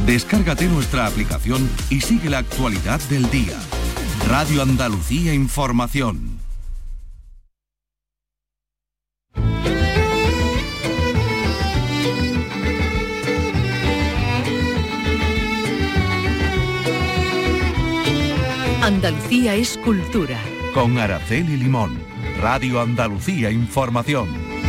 Descárgate nuestra aplicación y sigue la actualidad del día. Radio Andalucía Información. Andalucía es cultura. Con Araceli Limón. Radio Andalucía Información.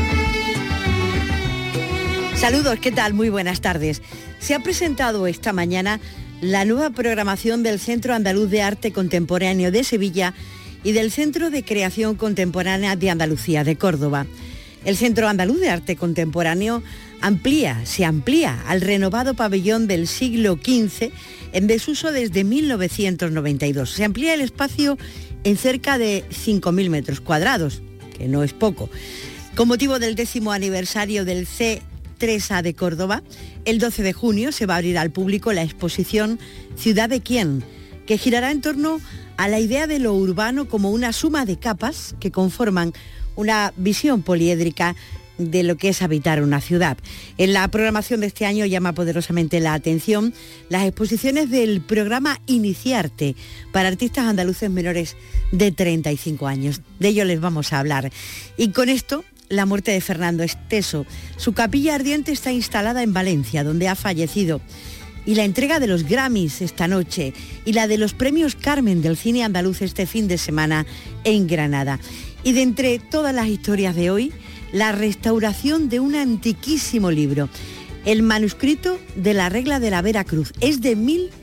Saludos, ¿qué tal? Muy buenas tardes. Se ha presentado esta mañana la nueva programación del Centro Andaluz de Arte Contemporáneo de Sevilla y del Centro de Creación Contemporánea de Andalucía de Córdoba. El Centro Andaluz de Arte Contemporáneo se amplía al renovado pabellón del siglo XV en desuso desde 1992. Se amplía el espacio en cerca de 5.000 metros cuadrados, que no es poco. Con motivo del 10º aniversario del C3A de Córdoba, el 12 de junio se va a abrir al público la exposición Ciudad de Quién, que girará en torno a la idea de lo urbano como una suma de capas que conforman una visión poliédrica de lo que es habitar una ciudad. En la programación de este año llama poderosamente la atención las exposiciones del programa Iniciarte para artistas andaluces menores de 35 años. De ello les vamos a hablar. Y con esto, la muerte de Fernando Esteso. Su capilla ardiente está instalada en Valencia, donde ha fallecido. Y la entrega de los Grammys esta noche y la de los premios Carmen del cine andaluz este fin de semana en Granada. Y de entre todas las historias de hoy, la restauración de un antiquísimo libro. El manuscrito de la Regla de la Vera Cruz es de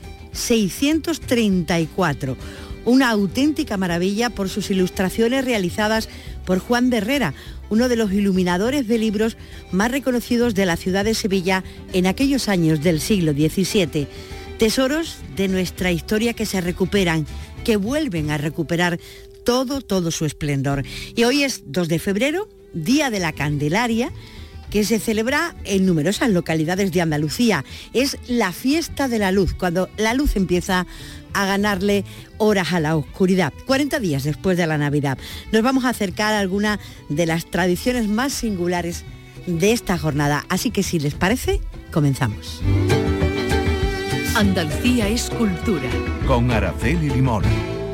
1634. Una auténtica maravilla por sus ilustraciones realizadas por Juan de Herrera, uno de los iluminadores de libros más reconocidos de la ciudad de Sevilla en aquellos años del siglo XVII. Tesoros de nuestra historia que se recuperan, que vuelven a recuperar todo su esplendor. Y hoy es 2 de febrero, Día de la Candelaria, que se celebra en numerosas localidades de Andalucía. Es la fiesta de la luz, cuando la luz empieza a ganarle horas a la oscuridad. 40 días después de la Navidad. Nos vamos a acercar a alguna de las tradiciones más singulares de esta jornada. Así que si les parece, comenzamos. Andalucía es cultura. Con Araceli Limón.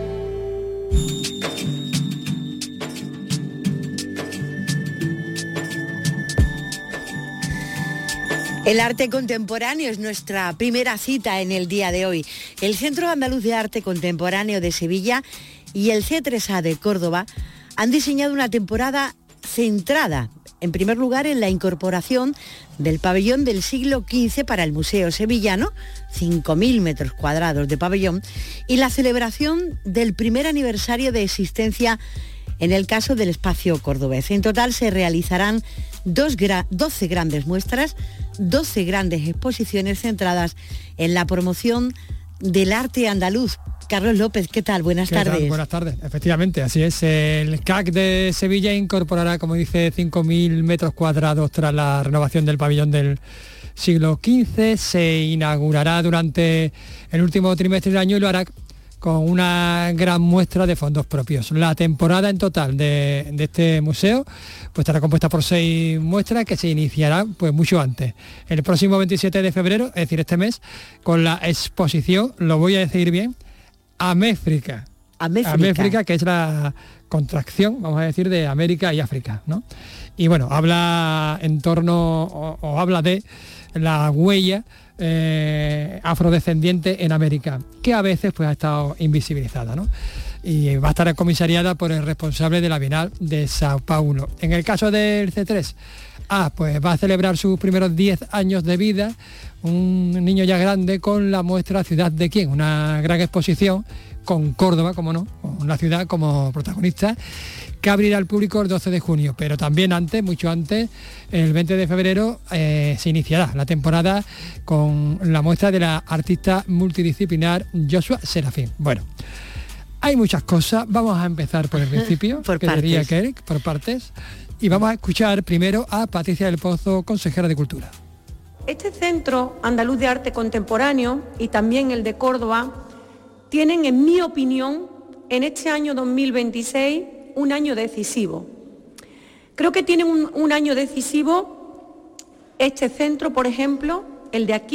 El arte contemporáneo es nuestra primera cita en el día de hoy. El Centro Andaluz de Arte Contemporáneo de Sevilla y el C3A de Córdoba han diseñado una temporada centrada, en primer lugar, en la incorporación del pabellón del siglo XV para el Museo Sevillano, 5.000 metros cuadrados de pabellón, y la celebración del primer aniversario de existencia en el caso del espacio cordobés. En total se realizarán 12 grandes muestras, 12 grandes exposiciones centradas en la promoción del arte andaluz. Carlos López, ¿qué tal? Buenas tardes. Buenas tardes, efectivamente, así es. El CAC de Sevilla incorporará, como dice, 5.000 metros cuadrados tras la renovación del pabellón del siglo XV. Se inaugurará durante el último trimestre del año y lo hará con una gran muestra de fondos propios. La temporada en total de este museo pues estará compuesta por 6 muestras que se iniciarán pues mucho antes. El próximo 27 de febrero, es decir, este mes, con la exposición, lo voy a decir bien, Améfrica. Améfrica, que es la contracción, vamos a decir, de América y África, ¿no? Y bueno, habla en torno o habla de la huella afrodescendiente en América, que a veces pues ha estado invisibilizada, ¿no? Y va a estar comisariada por el responsable de la Bienal de Sao Paulo. En el caso del C3, pues va a celebrar sus primeros 10 años de vida, un niño ya grande, con la muestra Ciudad de Quién, una gran exposición con Córdoba, como no, con la ciudad como protagonista, que abrirá al público el 12 de junio, pero también antes, mucho antes, el 20 de febrero, se iniciará la temporada con la muestra de la artista multidisciplinar Joshua Serafín. Bueno, hay muchas cosas, vamos a empezar por el principio, por partes, y vamos a escuchar primero a Patricia del Pozo, consejera de Cultura. Este Centro Andaluz de Arte Contemporáneo y también el de Córdoba tienen, en mi opinión, en este año 2026, un año decisivo. Creo que tienen un año decisivo este centro, por ejemplo, el de aquí,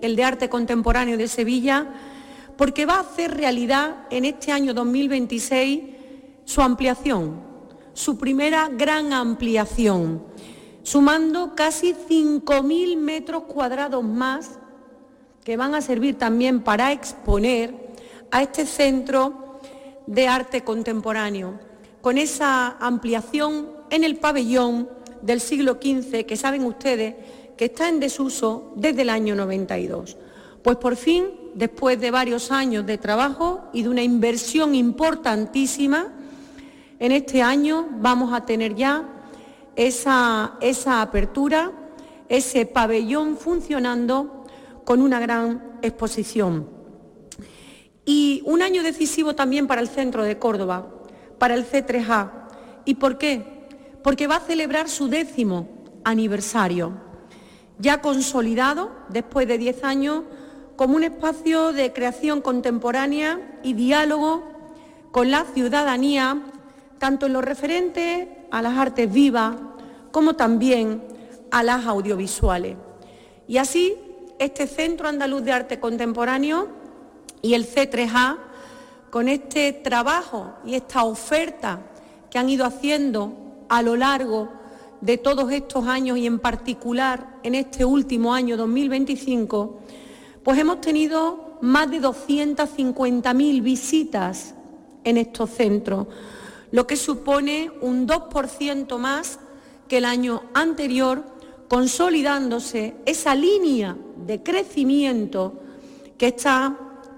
el de Arte Contemporáneo de Sevilla, porque va a hacer realidad en este año 2026 su ampliación, su primera gran ampliación, sumando casi 5.000 metros cuadrados más que van a servir también para exponer a este centro de arte contemporáneo, con esa ampliación en el pabellón del siglo XV, que saben ustedes que está en desuso desde el año 92. Pues por fin, después de varios años de trabajo y de una inversión importantísima, en este año vamos a tener ya esa apertura, ese pabellón funcionando con una gran exposición. Y un año decisivo también para el centro de Córdoba, para el C3A. ¿Y por qué? Porque va a celebrar su 10º aniversario, ya consolidado después de 10 años como un espacio de creación contemporánea y diálogo con la ciudadanía, tanto en lo referente a las artes vivas como también a las audiovisuales. Y así, este Centro Andaluz de Arte Contemporáneo y el C3A, con este trabajo y esta oferta que han ido haciendo a lo largo de todos estos años y en particular en este último año 2025, pues hemos tenido más de 250.000 visitas en estos centros, lo que supone un 2% más que el año anterior, consolidándose esa línea de crecimiento que está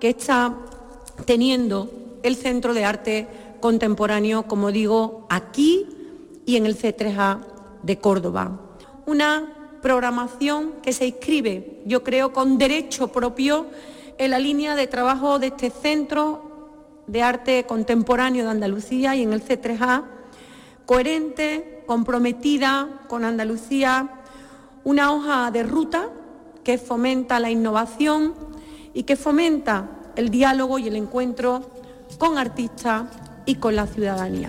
teniendo el Centro de Arte Contemporáneo, como digo, aquí y en el C3A de Córdoba. Una programación que se inscribe, yo creo, con derecho propio en la línea de trabajo de este Centro de Arte Contemporáneo de Andalucía y en el C3A, coherente, comprometida con Andalucía, una hoja de ruta que fomenta la innovación y que fomenta el diálogo y el encuentro con artistas y con la ciudadanía.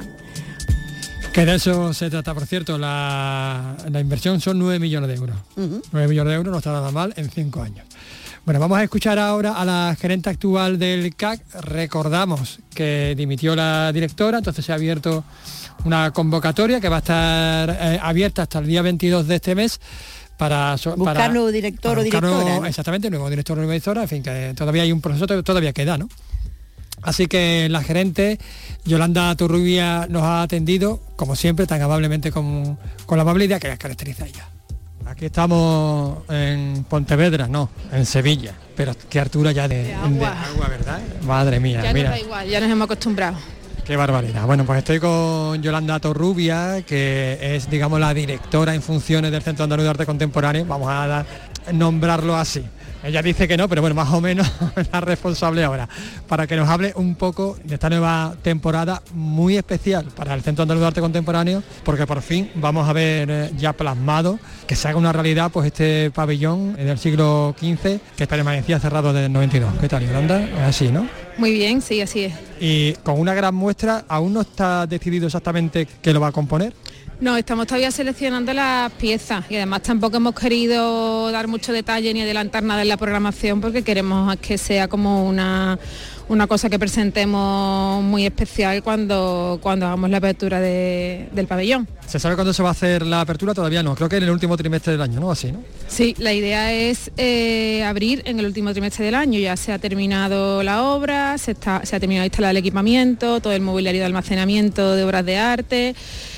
Que de eso se trata, por cierto, la inversión son 9 millones de euros. 9 millones de euros no está nada mal en 5 años. Bueno, vamos a escuchar ahora a la gerente actual del CAC. Recordamos que dimitió la directora, entonces se ha abierto una convocatoria que va a estar abierta hasta el día 22 de este mes para buscar nuevo director o directora, ¿no? Exactamente, nuevo director o nueva directora, en fin, que todavía hay un proceso, todavía queda, ¿no? Así que la gerente Yolanda Torrubia nos ha atendido, como siempre, tan amablemente con la amabilidad que la caracteriza a ella. Aquí estamos en Pontevedra, no, en Sevilla, pero qué altura ya de agua, ¿verdad? Madre mía, ya mira. Nos da igual, ya nos hemos acostumbrado. Qué barbaridad. Bueno, pues estoy con Yolanda Torrubia, que es, digamos, la directora en funciones del Centro Andaluz de Arte Contemporáneo. Vamos a nombrarlo así. Ella dice que no, pero bueno, más o menos la responsable ahora, para que nos hable un poco de esta nueva temporada muy especial para el Centro Andaluz de Arte Contemporáneo, porque por fin vamos a ver ya plasmado que se haga una realidad pues este pabellón del siglo XV que permanecía cerrado desde el 92. ¿Qué tal, Yolanda? Es así, ¿no? Muy bien, sí, así es. Y con una gran muestra, ¿aún no está decidido exactamente qué lo va a componer? No, estamos todavía seleccionando las piezas y además tampoco hemos querido dar mucho detalle ni adelantar nada en la programación porque queremos que sea como una cosa que presentemos muy especial cuando hagamos la apertura del pabellón. ¿Se sabe cuándo se va a hacer la apertura? Todavía no, creo que en el último trimestre del año, ¿no? Así, ¿no? Sí, la idea es abrir en el último trimestre del año. Ya se ha terminado la obra, se ha terminado de instalar el equipamiento, todo el mobiliario de almacenamiento de obras de arte,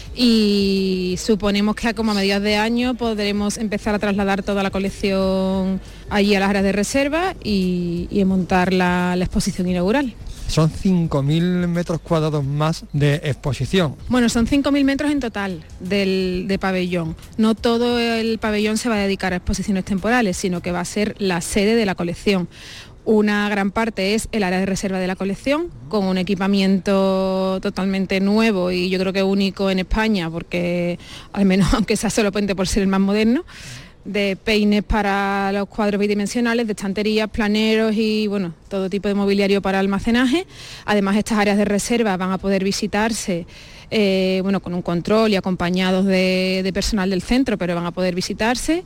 y suponemos que como a mediados de año podremos empezar a trasladar toda la colección allí a las áreas de reserva y montar la exposición inaugural. Son 5.000 metros cuadrados más de exposición. Bueno, son 5.000 metros en total de pabellón. No todo el pabellón se va a dedicar a exposiciones temporales, sino que va a ser la sede de la colección. Una gran parte es el área de reserva de la colección, con un equipamiento totalmente nuevo y yo creo que único en España, porque al menos aunque sea solamente por ser el más moderno, de peines para los cuadros bidimensionales, de estanterías, planeros y bueno, todo tipo de mobiliario para almacenaje. Además, estas áreas de reserva van a poder visitarse con un control y acompañados de personal del centro, pero van a poder visitarse.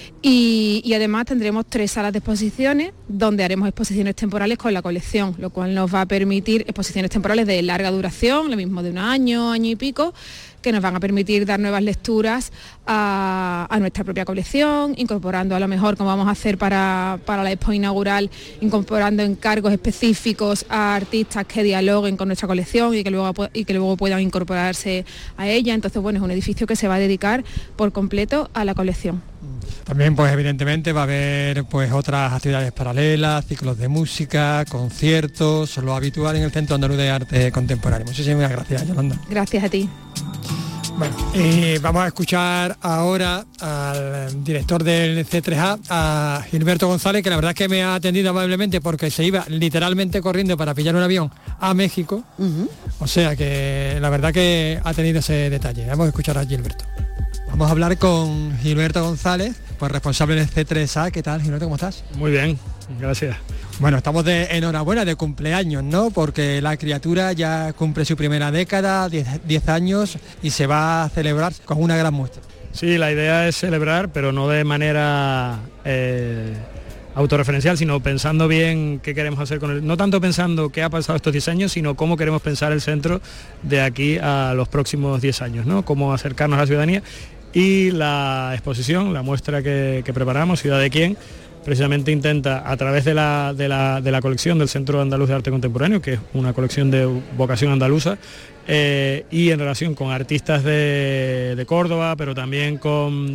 Y además tendremos 3 salas de exposiciones donde haremos exposiciones temporales con la colección, lo cual nos va a permitir exposiciones temporales de larga duración, lo mismo de un año, año y pico, que nos van a permitir dar nuevas lecturas a nuestra propia colección, incorporando a lo mejor, como vamos a hacer para la expo inaugural, incorporando encargos específicos a artistas que dialoguen con nuestra colección y que luego puedan incorporarse a ella. Entonces, bueno, es un edificio que se va a dedicar por completo a la colección. También, pues evidentemente va a haber pues otras actividades paralelas, ciclos de música, conciertos, lo habitual en el Centro Andaluz de Arte Contemporáneo. Muchísimas gracias, Yolanda. Gracias a ti. Bueno, vamos a escuchar ahora al director del C3A, a Gilberto González, que la verdad es que me ha atendido amablemente porque se iba literalmente corriendo para pillar un avión a México. O sea que la verdad que ha tenido ese detalle. Vamos a escuchar a Gilberto. Vamos a hablar con Gilberto González, pues responsable del C3A. ¿Qué tal, Gilberto? ¿Cómo estás? Muy bien, gracias. Bueno, estamos de enhorabuena, de cumpleaños, ¿no? Porque la criatura ya cumple su primera década, 10 años, y se va a celebrar con una gran muestra. Sí, la idea es celebrar, pero no de manera autorreferencial, sino pensando bien qué queremos hacer con él. No tanto pensando qué ha pasado estos 10 años, sino cómo queremos pensar el centro de aquí a los próximos 10 años, ¿no? Cómo acercarnos a la ciudadanía. Y la exposición, la muestra que preparamos, Ciudad de Quién, precisamente intenta, a través de la colección del Centro Andaluz de Arte Contemporáneo, que es una colección de vocación andaluza, y en relación con artistas de Córdoba, pero también con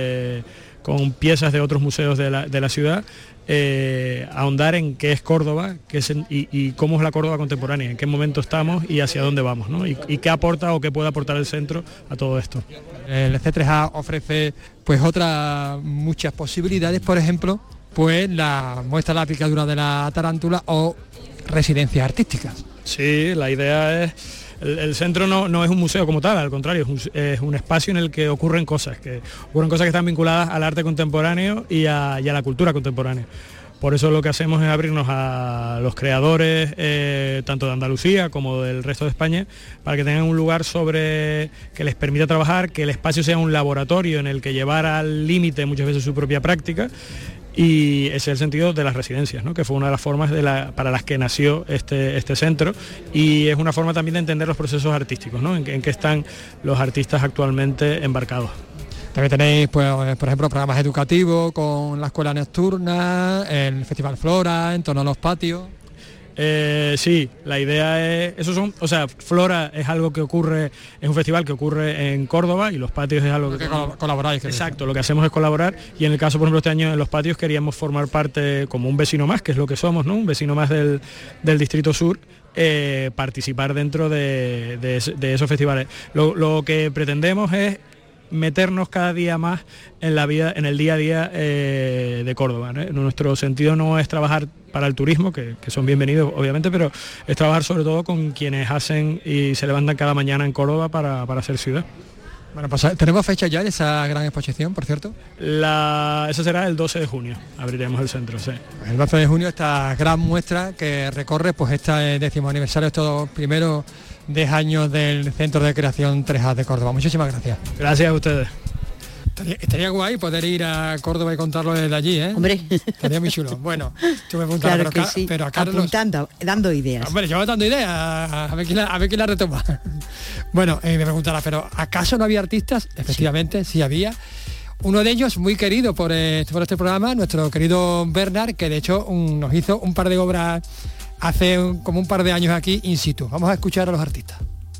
piezas de otros museos de la ciudad, ahondar en qué es Córdoba y cómo es la Córdoba contemporánea, en qué momento estamos y hacia dónde vamos, ¿no? Y qué aporta o qué puede aportar el centro a todo esto. El C3A ofrece pues otras muchas posibilidades, por ejemplo, pues la muestra de la picadura de la tarántula o residencias artísticas. Sí, la idea es... El centro no es un museo como tal, al contrario, es un espacio en el que ocurren cosas que están vinculadas al arte contemporáneo y a la cultura contemporánea. Por eso lo que hacemos es abrirnos a los creadores, tanto de Andalucía como del resto de España, para que tengan un lugar que les permita trabajar, que el espacio sea un laboratorio en el que llevar al límite muchas veces su propia práctica. Y ese es el sentido de las residencias, ¿no? Que fue una de las formas para las que nació este centro, y es una forma también de entender los procesos artísticos, ¿no? En qué están los artistas actualmente embarcados. También tenéis, pues, por ejemplo, programas educativos con la escuela nocturna, el Festival Flora, en torno a los patios. Sí, la idea es... Flora es algo que ocurre, es un festival que ocurre en Córdoba, y los patios es algo que colaboráis. Exacto, lo que hacemos es colaborar, y en el caso, por ejemplo, este año en los patios queríamos formar parte como un vecino más, que es lo que somos, ¿no? Un vecino más del Distrito Sur, participar dentro de esos festivales. Lo que pretendemos es meternos cada día más en la vida, en el día a día de Córdoba, ¿no? Nuestro sentido no es trabajar para el turismo, que son bienvenidos obviamente, pero es trabajar sobre todo con quienes hacen y se levantan cada mañana en Córdoba para hacer ciudad. Bueno, pues tenemos fecha ya de esa gran exposición, por cierto. Esa será el 12 de junio, abriremos el centro, sí. El 12 de junio esta gran muestra que recorre pues este 10º aniversario, estos primeros 10 años del Centro de Creación 3A de Córdoba. Muchísimas gracias. Gracias a ustedes. Estaría guay poder ir a Córdoba y contarlo desde allí, ¿eh? Hombre. Estaría muy chulo. Bueno, tú me preguntas, claro que sí. Pero a Carlos... Apuntando, dando ideas. Hombre, yo dando ideas, a ver quién la retoma. Bueno, me preguntará, ¿pero acaso no había artistas? Efectivamente, sí había. Uno de ellos muy querido por este programa, nuestro querido Bernard, que de hecho nos hizo un par de obras hace como un par de años aquí in situ. Vamos a escuchar a los artistas.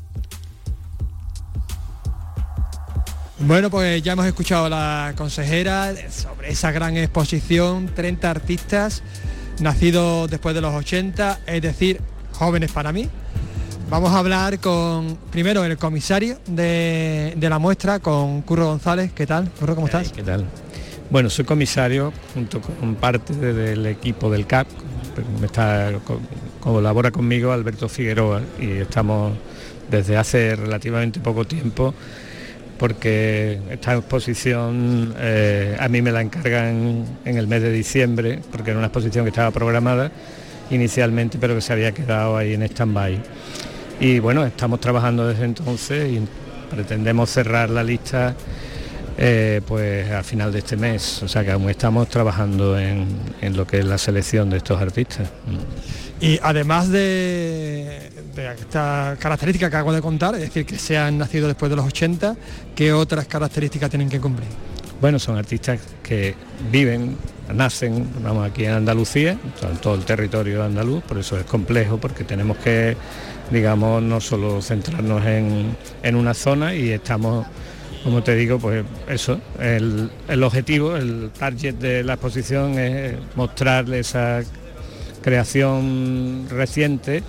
Bueno, pues ya hemos escuchado a la consejera sobre esa gran exposición, 30 artistas nacidos después de los 80, es decir, jóvenes para mí. Vamos a hablar con, primero, el comisario de la muestra, con Curro González. ¿Qué tal, Curro? ¿Cómo estás? ¿Qué tal? Bueno, soy comisario junto con parte del equipo del CAP. Colabora conmigo Alberto Figueroa, y estamos desde hace relativamente poco tiempo porque esta exposición a mí me la encargan en el mes de diciembre, porque era una exposición que estaba programada inicialmente, pero que se había quedado ahí en stand-by. Y bueno, estamos trabajando desde entonces y pretendemos cerrar la lista pues a final de este mes, o sea que aún estamos trabajando en lo que es la selección de estos artistas. Y además de esta característica que acabo de contar, es decir, que se han nacido después de los 80, ¿qué otras características tienen que cumplir? Bueno, son artistas que nacen, vamos, aquí en Andalucía, en todo el territorio andaluz, por eso es complejo, porque tenemos que, digamos, no solo centrarnos en una zona, y estamos, como te digo, pues eso, el objetivo, el target de la exposición es mostrarle esa creación reciente,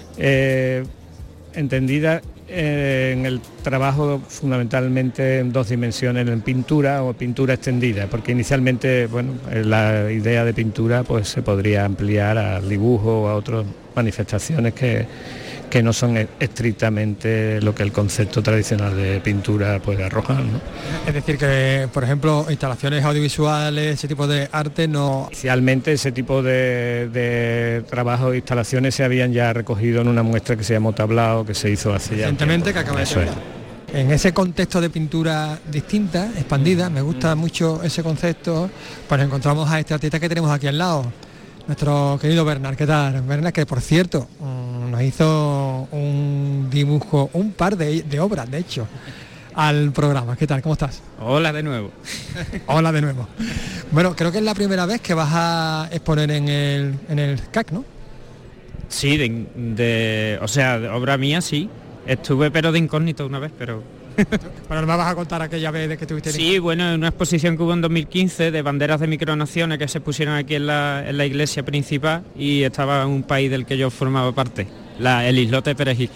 entendida en el trabajo fundamentalmente en dos dimensiones, en pintura o pintura extendida, porque inicialmente, bueno, la idea de pintura pues se podría ampliar al dibujo o a otras manifestaciones que no son estrictamente lo que el concepto tradicional de pintura puede arrojar, ¿no? Es decir, que por ejemplo instalaciones audiovisuales, ese tipo de arte no... Inicialmente ese tipo de trabajos e instalaciones se habían ya recogido en una muestra que se llamó Tablao, que se hizo hace ya recientemente, que acaba de ser. En ese contexto de pintura distinta, expandida, me gusta mucho ese concepto, pues encontramos a este artista que tenemos aquí al lado, nuestro querido Bernard. ¿Qué tal? Bernard, que por cierto nos hizo un dibujo, un par de obras, de hecho, al programa. ¿Qué tal? ¿Cómo estás? Hola de nuevo. Hola de nuevo. Bueno, creo que es la primera vez que vas a exponer en el CAC, ¿no? Sí, o sea, de obra mía sí. Estuve pero de incógnito una vez, pero... Bueno, ¿me vas a contar aquella vez de que estuviste? Sí, bueno, en una exposición que hubo en 2015 de banderas de micronaciones que se pusieron aquí en la iglesia principal, y estaba en un país del que yo formaba parte, el islote Perejil.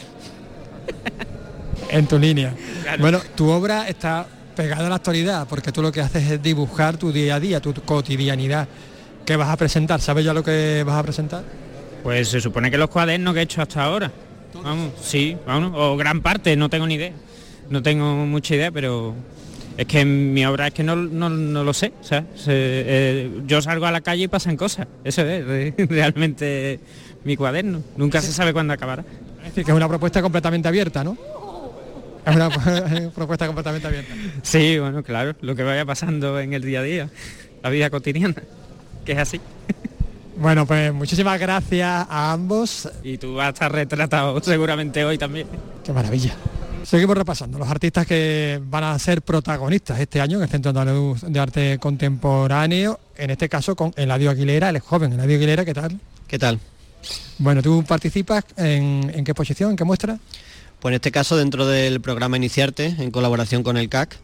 En tu línea. Claro. Bueno, tu obra está pegada a la actualidad, porque tú lo que haces es dibujar tu día a día, tu cotidianidad. ¿Qué vas a presentar? ¿Sabes ya lo que vas a presentar? Pues se supone que los cuadernos que he hecho hasta ahora. Vamos, sí, vamos, o gran parte, no tengo ni idea. No tengo mucha idea, pero es que mi obra es que no lo sé, o sea, yo salgo a la calle y pasan cosas, eso es realmente mi cuaderno, nunca se sabe cuándo acabará. Es decir, que es una propuesta completamente abierta, ¿no? Es una propuesta completamente abierta. Sí, bueno, claro, lo que vaya pasando en el día a día, la vida cotidiana, que es así. Bueno, pues muchísimas gracias a ambos. Y tú vas a estar retratado seguramente hoy también. Qué maravilla. Seguimos repasando los artistas que van a ser protagonistas este año en el Centro Andaluz de Arte Contemporáneo, en este caso con Eladio Aguilera, el joven Eladio Aguilera. ¿Qué tal? ¿Qué tal? Bueno, ¿tú participas en qué exposición, en qué muestra? Pues en este caso dentro del programa Iniciarte, en colaboración con el CAC.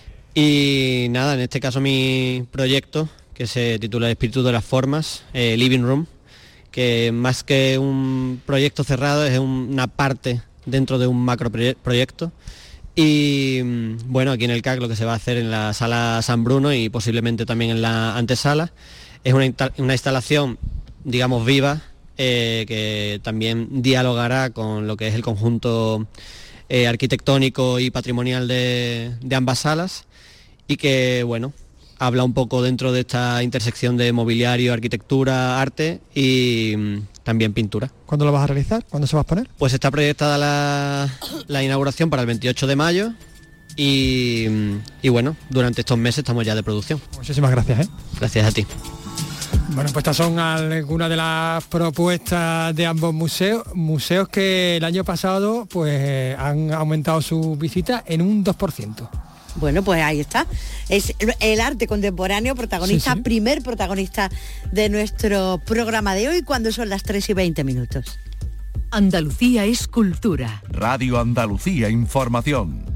Y nada, en este caso mi proyecto, que se titula El espíritu de las formas, Living Room, que más que un proyecto cerrado es una parte dentro de un macro proyecto. Y bueno, aquí en el CAC lo que se va a hacer en la sala San Bruno y posiblemente también en la antesala es una instalación, digamos, viva, que también dialogará con lo que es el conjunto arquitectónico y patrimonial de ambas salas, y que, bueno, habla un poco dentro de esta intersección de mobiliario, arquitectura, arte y también pintura. ¿Cuándo lo vas a realizar? ¿Cuándo se va a exponer? Pues está proyectada la inauguración para el 28 de mayo y bueno, durante estos meses estamos ya de producción. Muchísimas gracias. Gracias a ti. Bueno, pues estas son algunas de las propuestas de ambos museos que el año pasado pues han aumentado su visita en un 2%. Bueno, pues ahí está. Es el arte contemporáneo, protagonista, sí. Primer protagonista de nuestro programa de hoy, cuando son las 3:20. Andalucía es cultura. Radio Andalucía Información.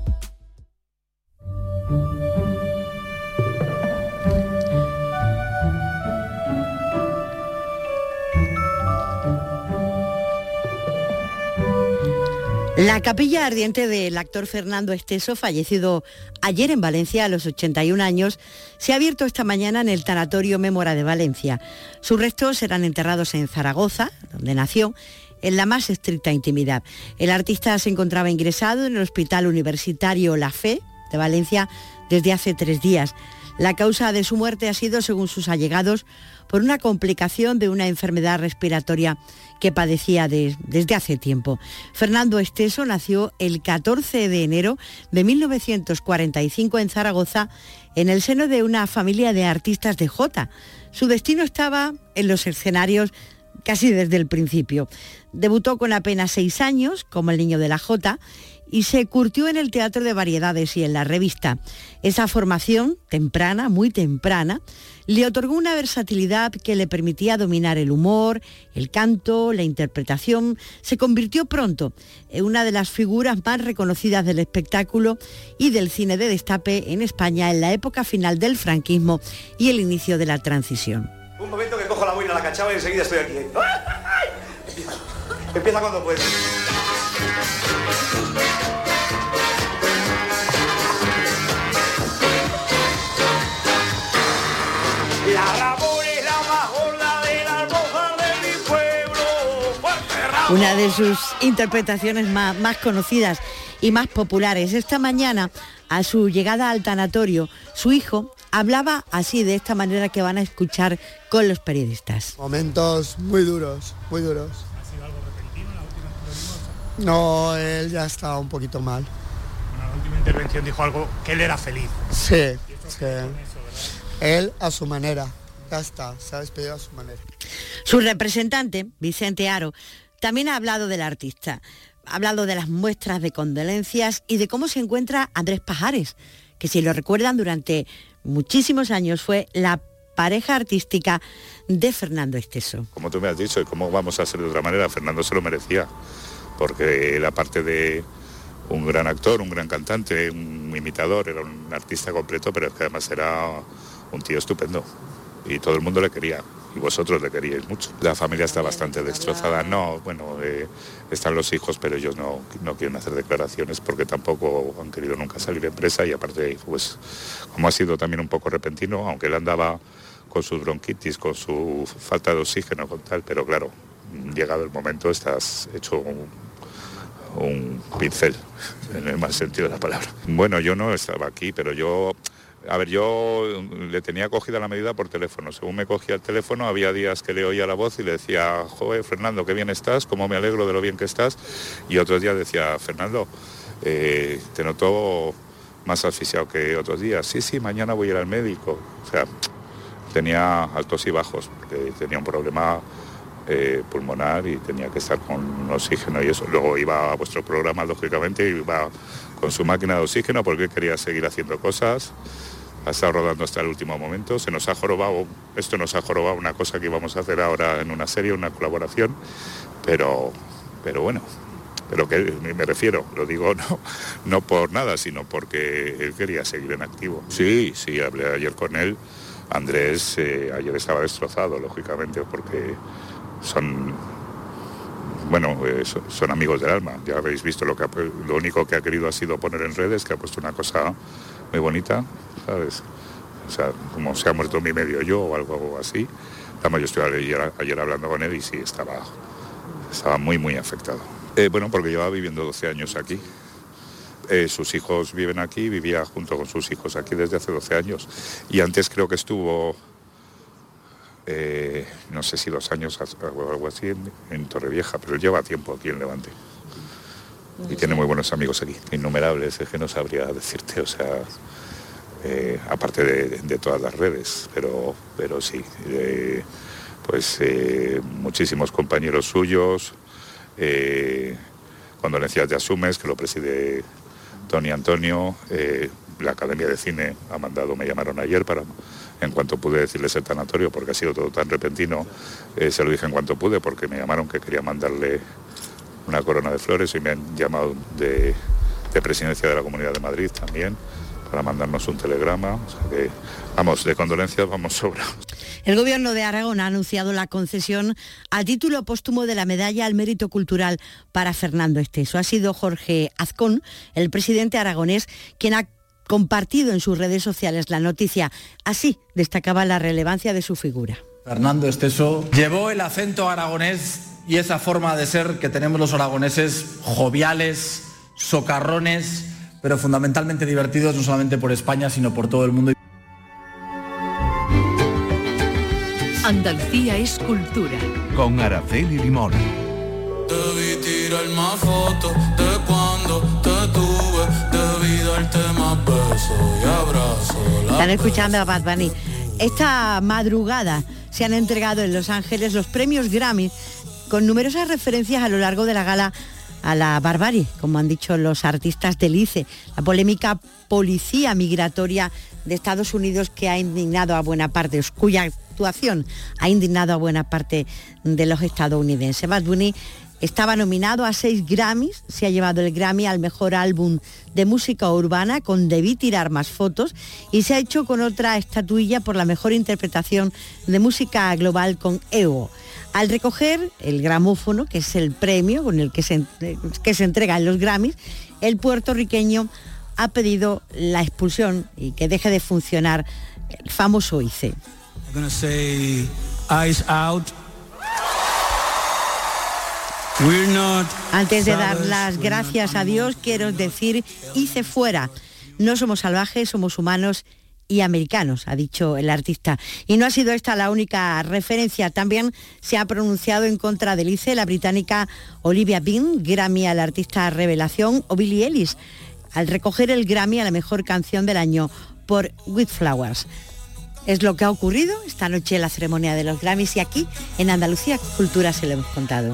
La capilla ardiente del actor Fernando Esteso, fallecido ayer en Valencia a los 81 años, se ha abierto esta mañana en el Tanatorio Mémora de Valencia. Sus restos serán enterrados en Zaragoza, donde nació, en la más estricta intimidad. El artista se encontraba ingresado en el Hospital Universitario La Fe de Valencia desde hace 3 días. La causa de su muerte ha sido, según sus allegados, por una complicación de una enfermedad respiratoria que padecía desde hace tiempo. Fernando Esteso nació el 14 de enero de 1945 en Zaragoza, en el seno de una familia de artistas de jota. Su destino estaba en los escenarios casi desde el principio. Debutó con apenas 6 años como el niño de la jota y se curtió en el teatro de variedades y en la revista. Esa formación temprana, muy temprana, le otorgó una versatilidad que le permitía dominar el humor, el canto, la interpretación. Se convirtió pronto en una de las figuras más reconocidas del espectáculo y del cine de destape en España en la época final del franquismo y el inicio de la transición. Un momento que cojo la boina, la cachava y enseguida estoy aquí. Empieza cuando puedas. La labor es la más gorda de la almohada de mi pueblo. Una de sus interpretaciones más conocidas y más populares. Esta mañana, a su llegada al tanatorio, su hijo hablaba así, de esta manera que van a escuchar con los periodistas. Momentos muy duros, muy duros. ¿Ha sido algo repentino en la última intervención? No, él ya estaba un poquito mal. Bueno, la última intervención dijo algo que él era feliz. Sí, sí. Él a su manera, ya está, se ha despedido a su manera. Su representante, Vicente Haro, también ha hablado del artista. Ha hablado de las muestras de condolencias y de cómo se encuentra Andrés Pajares, que si lo recuerdan durante muchísimos años fue la pareja artística de Fernando Esteso. Como tú me has dicho, ¿y cómo vamos a hacer de otra manera? Fernando se lo merecía, porque él, aparte de un gran actor, un gran cantante, un imitador, era un artista completo, pero es que además era un tío estupendo y todo el mundo le quería. Y vosotros le queríais mucho. La familia está bastante destrozada. No, bueno, están los hijos, pero ellos no quieren hacer declaraciones porque tampoco han querido nunca salir en prensa y aparte, pues, como ha sido también un poco repentino, aunque él andaba con sus bronquitis, con su falta de oxígeno, con tal, pero claro, llegado el momento estás hecho un pincel, en el mal sentido de la palabra. Bueno, yo no estaba aquí, pero yo le tenía cogida la medida por teléfono. Según me cogía el teléfono, había días que le oía la voz y le decía, joder, Fernando, qué bien estás, cómo me alegro de lo bien que estás. Y otros días decía, Fernando, te noto más asfixiado que otros días. Sí, mañana voy a ir al médico. O sea, tenía altos y bajos, porque tenía un problema pulmonar y tenía que estar con oxígeno y eso. Luego iba a vuestro programa, lógicamente, y iba con su máquina de oxígeno porque quería seguir haciendo cosas. Ha estado rodando hasta el último momento. Esto nos ha jorobado una cosa que íbamos a hacer ahora en una serie, una colaboración, pero bueno, pero que me refiero, lo digo no por nada, sino porque él quería seguir en activo. Sí, hablé ayer con él. Andrés ayer estaba destrozado, lógicamente, porque son amigos del alma. Ya habéis visto lo único que ha querido ha sido poner en redes, que ha puesto una cosa muy bonita, ¿sabes? O sea, como se ha muerto mi medio yo o algo así. Además, yo estuve ayer hablando con él y sí, estaba muy, muy afectado. Porque llevaba viviendo 12 años aquí. Sus hijos viven aquí, vivía junto con sus hijos aquí desde hace 12 años. Y antes creo que estuvo, no sé si 2 años o algo así, en Torrevieja, pero él lleva tiempo aquí en Levante. Y tiene muy buenos amigos aquí, innumerables, es que no sabría decirte, o sea, aparte de todas las redes, pero sí, muchísimos compañeros suyos, Condolencias de Asumes, que lo preside Tony Antonio, la Academia de Cine me llamaron ayer para, en cuanto pude decirles el tanatorio, porque ha sido todo tan repentino, se lo dije en cuanto pude, porque me llamaron que quería mandarle una corona de flores y me han llamado de Presidencia de la Comunidad de Madrid también, para mandarnos un telegrama, o sea que, vamos, de condolencias vamos sobrados. El Gobierno de Aragón ha anunciado la concesión a título póstumo de la Medalla al Mérito Cultural para Fernando Esteso. Ha sido Jorge Azcón, el presidente aragonés, quien ha compartido en sus redes sociales la noticia. Así destacaba la relevancia de su figura. Fernando Esteso llevó el acento aragonés y esa forma de ser que tenemos los aragoneses, joviales, socarrones, pero fundamentalmente divertidos, no solamente por España, sino por todo el mundo. Andalucía es cultura. Con Araceli Limón. Debí tirar más fotos de cuando te tuve, debí darte más besos y abrazos. Están escuchando a Bad Bunny. Esta madrugada se han entregado en Los Ángeles los premios Grammy con numerosas referencias a lo largo de la gala a la barbarie, como han dicho los artistas del ICE, la polémica policía migratoria de Estados Unidos que ha indignado a buena parte, cuya actuación ha indignado a buena parte de los estadounidenses. Bad Bunny estaba nominado a 6 Grammys, se ha llevado el Grammy al mejor álbum de música urbana con Debí tirar más fotos y se ha hecho con otra estatuilla por la mejor interpretación de música global con Ego. Al recoger el gramófono, que es el premio con el que se entrega en los Grammys, el puertorriqueño ha pedido la expulsión y que deje de funcionar el famoso ICE. Antes de dar las gracias a Dios, quiero decir, ICE fuera. No somos salvajes, somos humanos y americanos, ha dicho el artista. Y no ha sido esta la única referencia. También se ha pronunciado en contra del ICE la británica Olivia Bean, Grammy al artista revelación, o Billie Eilish, al recoger el Grammy a la mejor canción del año por With Flowers. Es lo que ha ocurrido esta noche en la ceremonia de los Grammys y aquí en Andalucía Cultura se lo hemos contado.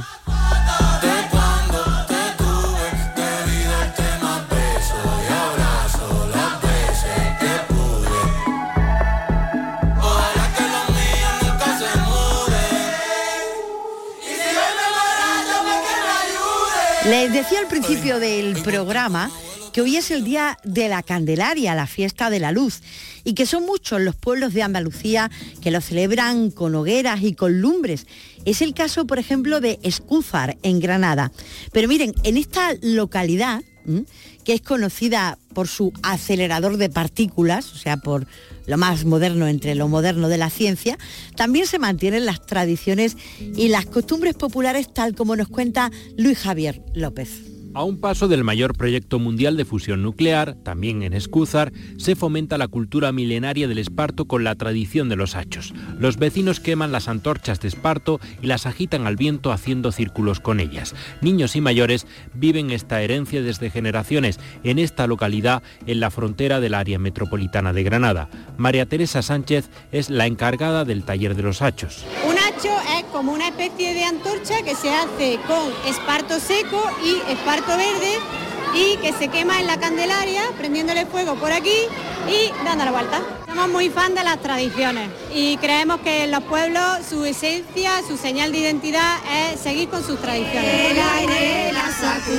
Les decía al principio del programa que hoy es el Día de la Candelaria, la fiesta de la luz, y que son muchos los pueblos de Andalucía que lo celebran con hogueras y con lumbres. Es el caso, por ejemplo, de Escúzar, en Granada. Pero miren, en esta localidad, que es conocida por su acelerador de partículas, o sea, por lo más moderno entre lo moderno de la ciencia, también se mantienen las tradiciones y las costumbres populares, tal como nos cuenta Luis Javier López. A un paso del mayor proyecto mundial de fusión nuclear, también en Escúzar, se fomenta la cultura milenaria del esparto con la tradición de los hachos. Los vecinos queman las antorchas de esparto y las agitan al viento haciendo círculos con ellas. Niños y mayores viven esta herencia desde generaciones en esta localidad en la frontera del área metropolitana de Granada. María Teresa Sánchez es la encargada del taller de los hachos. Un hacho es como una especie de antorcha que se hace con esparto seco y esparto verde y que se quema en la Candelaria, prendiéndole fuego por aquí y dando la vuelta. Somos muy fan de las tradiciones y creemos que en los pueblos su esencia, su señal de identidad es seguir con sus tradiciones. El aire la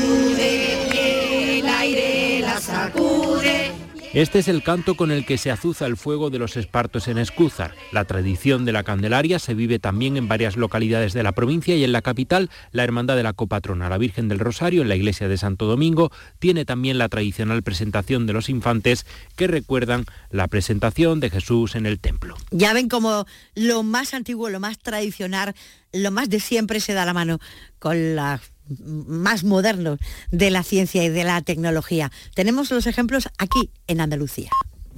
sacude, el aire la sacude. Este es el canto con el que se azuza el fuego de los espartos en Escúzar. La tradición de la Candelaria se vive también en varias localidades de la provincia y en la capital, la Hermandad de la Copatrona, la Virgen del Rosario, en la iglesia de Santo Domingo, tiene también la tradicional presentación de los infantes que recuerdan la presentación de Jesús en el templo. Ya ven como lo más antiguo, lo más tradicional, lo más de siempre se da la mano con la más modernos de la ciencia y de la tecnología. Tenemos los ejemplos aquí en Andalucía.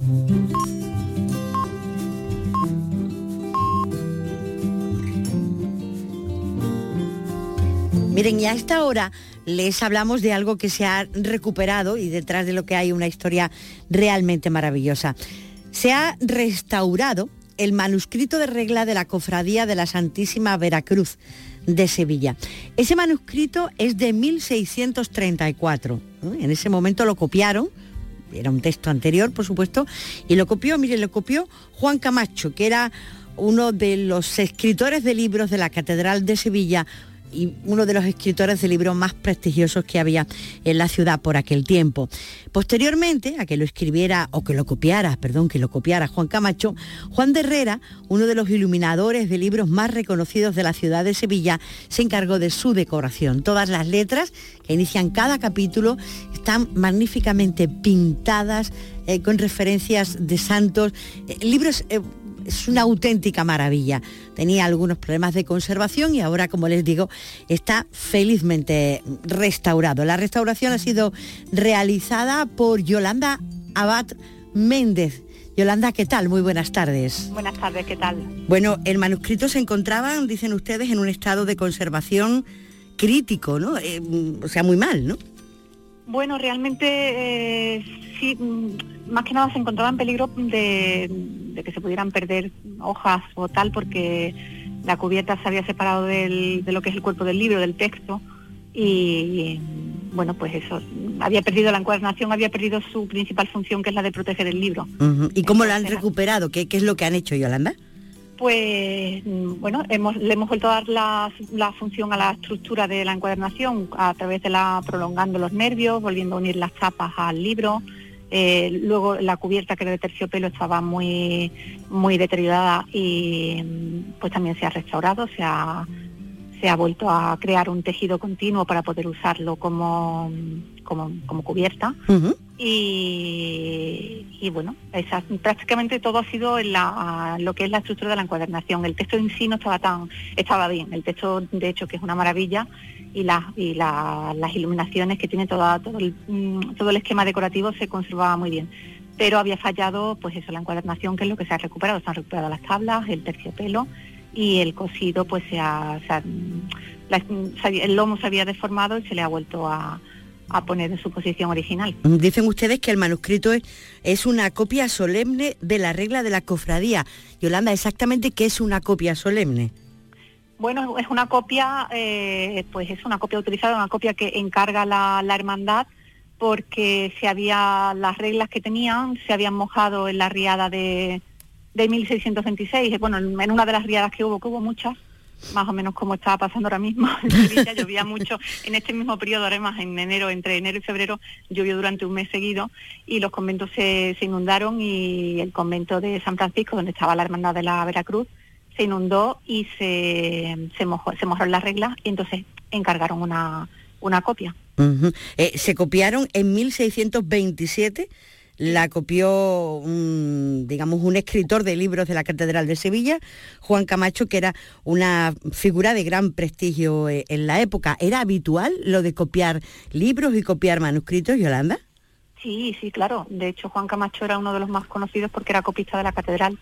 Miren, y a esta hora les hablamos de algo que se ha recuperado y detrás de lo que hay una historia realmente maravillosa. Se ha restaurado el manuscrito de regla de la Cofradía de la Santísima Veracruz de Sevilla. Ese manuscrito es de 1634. En ese momento lo copiaron, era un texto anterior, por supuesto, y lo copió Juan Camacho, que era uno de los escritores de libros de la Catedral de Sevilla y uno de los escritores de libros más prestigiosos que había en la ciudad por aquel tiempo. Posteriormente, a que lo escribiera, o que lo copiara Juan Camacho, Juan de Herrera, uno de los iluminadores de libros más reconocidos de la ciudad de Sevilla, se encargó de su decoración. Todas las letras que inician cada capítulo están magníficamente pintadas, con referencias de santos, libros es una auténtica maravilla. Tenía algunos problemas de conservación y ahora, como les digo, está felizmente restaurado. La restauración ha sido realizada por Yolanda Abad Méndez. Yolanda, ¿qué tal? Muy buenas tardes. Buenas tardes, ¿qué tal? Bueno, el manuscrito se encontraba, dicen ustedes, en un estado de conservación crítico, ¿no? O sea, muy mal, ¿no? Bueno, realmente sí, más que nada se encontraba en peligro de que se pudieran perder hojas o tal, porque la cubierta se había separado de lo que es el cuerpo del libro, del texto, y bueno, pues eso, había perdido la encuadernación, había perdido su principal función, que es la de proteger el libro. ¿Y cómo lo han recuperado? ¿Qué es lo que han hecho, Yolanda? Pues bueno, le hemos vuelto a dar la función a la estructura de la encuadernación a través de prolongando los nervios, volviendo a unir las tapas al libro. Luego la cubierta, que era de terciopelo, estaba muy deteriorada y pues también se ha restaurado, se ha vuelto a crear un tejido continuo para poder usarlo como cubierta. Uh-huh. Y bueno, prácticamente todo ha sido en lo que es la estructura de la encuadernación. El texto en sí no estaba bien. El texto, de hecho, que es una maravilla, y las iluminaciones que tiene todo el esquema decorativo se conservaba muy bien. Pero había fallado, pues eso, la encuadernación, que es lo que se ha recuperado. Se han recuperado las tablas, el terciopelo, y el cosido, pues el lomo se había deformado y se le ha vuelto a poner en su posición original. Dicen ustedes que el manuscrito es una copia solemne de la regla de la cofradía. Yolanda, ¿exactamente qué es una copia solemne? Bueno, es una copia, pues es una copia utilizada, una copia que encarga la hermandad, porque las reglas que tenían se habían mojado en la riada de 1626. Bueno, en una de las riadas que hubo muchas, más o menos como estaba pasando ahora mismo en Sevilla, llovía mucho en este mismo periodo. Además, entre enero y febrero llovió durante un mes seguido y los conventos se inundaron, y el convento de San Francisco, donde estaba la hermandad de la Veracruz, se inundó y se mojaron las reglas, y entonces encargaron una copia. Uh-huh. Se copiaron en 1627. La copió un escritor de libros de la Catedral de Sevilla, Juan Camacho, que era una figura de gran prestigio en la época. ¿Era habitual lo de copiar libros y copiar manuscritos, Yolanda? Sí, claro. De hecho, Juan Camacho era uno de los más conocidos porque era copista de la Catedral.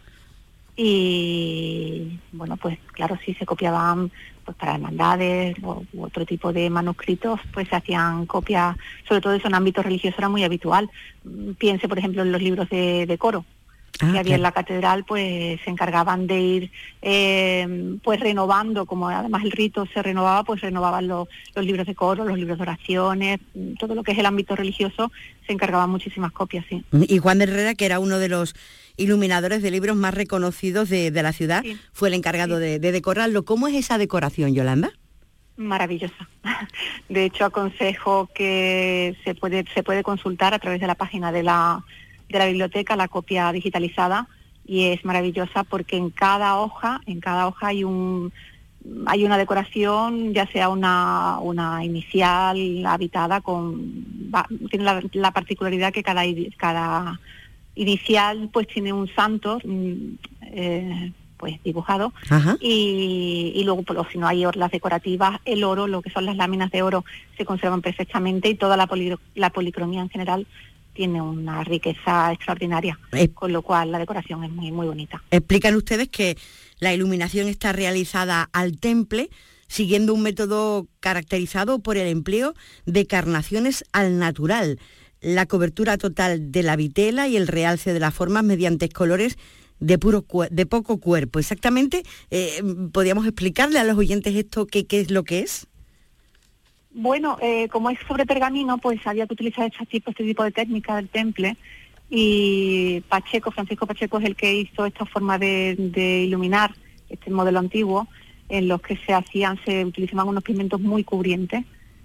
Y bueno, pues claro, sí se copiaban, pues para hermandades u otro tipo de manuscritos, pues se hacían copias, sobre todo eso en ámbito religioso era muy habitual. Piense, por ejemplo, en los libros de coro que había en la catedral, pues se encargaban de ir pues renovando, como además el rito se renovaba, pues renovaban los libros de coro, los libros de oraciones, todo lo que es el ámbito religioso, se encargaban muchísimas copias, sí. Y Juan de Herrera, que era uno de los iluminadores de libros más reconocidos de la ciudad, sí, fue el encargado de decorarlo. ¿Cómo es esa decoración, Yolanda? Maravillosa. De hecho, aconsejo que se puede consultar a través de la página de la biblioteca la copia digitalizada, y es maravillosa porque en cada hoja hay una decoración, ya sea una inicial habitada tiene la particularidad que cada inicial pues tiene un santo pues dibujado. Y luego, pues, si no hay orlas decorativas, el oro, lo que son las láminas de oro, se conservan perfectamente, y toda la policromía en general tiene una riqueza extraordinaria, con lo cual la decoración es muy, muy bonita. Explican ustedes que la iluminación está realizada al temple siguiendo un método caracterizado por el empleo de carnaciones al natural, la cobertura total de la vitela y el realce de las formas mediante colores de poco cuerpo. Exactamente, ¿podríamos explicarle a los oyentes esto qué es lo que es? Bueno, como es sobre pergamino, pues había que utilizar este tipo de técnica del temple, y Francisco Pacheco es el que hizo esta forma de iluminar, este modelo antiguo, en los que se utilizaban unos pigmentos muy cubrientes,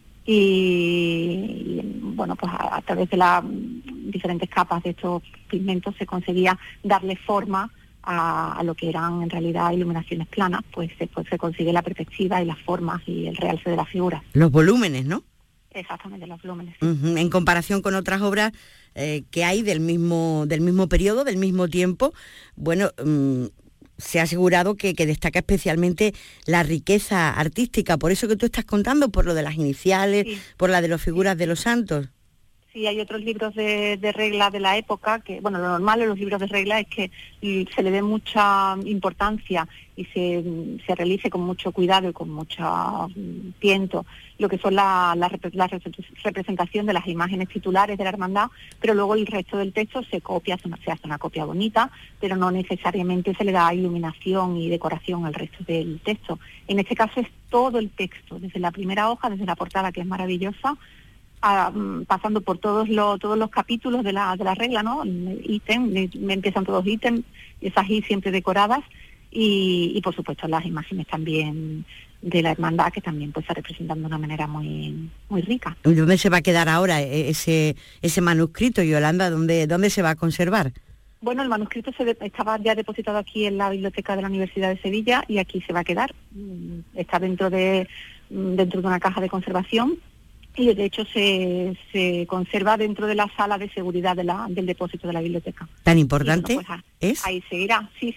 y bueno, pues a través de las diferentes capas de estos pigmentos se conseguía darle forma a lo que eran en realidad iluminaciones planas, pues se consigue la perspectiva y las formas y el realce de las figuras. Los volúmenes, ¿no? Exactamente, los volúmenes. Sí. Uh-huh. En comparación con otras obras que hay del mismo periodo, del mismo tiempo, bueno, se ha asegurado que destaca especialmente la riqueza artística, por eso que tú estás contando, por lo de las iniciales, por la de las figuras de los santos. Sí, hay otros libros de regla de la época que, bueno, lo normal en los libros de regla es que se le dé mucha importancia y se realice con mucho cuidado y con mucho tiento lo que son la representación de las imágenes titulares de la hermandad, pero luego el resto del texto se hace una copia bonita, pero no necesariamente se le da iluminación y decoración al resto del texto. En este caso es todo el texto, desde la primera hoja, desde la portada, que es maravillosa, pasando por todos los capítulos de la regla, ¿no? Empiezan todos ítems, esas I siempre decoradas, y por supuesto las imágenes también de la hermandad, que también pues se representan de una manera muy muy rica. ¿Dónde se va a quedar ahora ese manuscrito, Yolanda? ¿Dónde se va a conservar? Bueno, el manuscrito estaba ya depositado aquí en la biblioteca de la Universidad de Sevilla y aquí se va a quedar. Está dentro de una caja de conservación. Y de hecho se conserva dentro de la sala de seguridad del depósito de la biblioteca. ¿Tan importante es? Ahí seguirá, sí.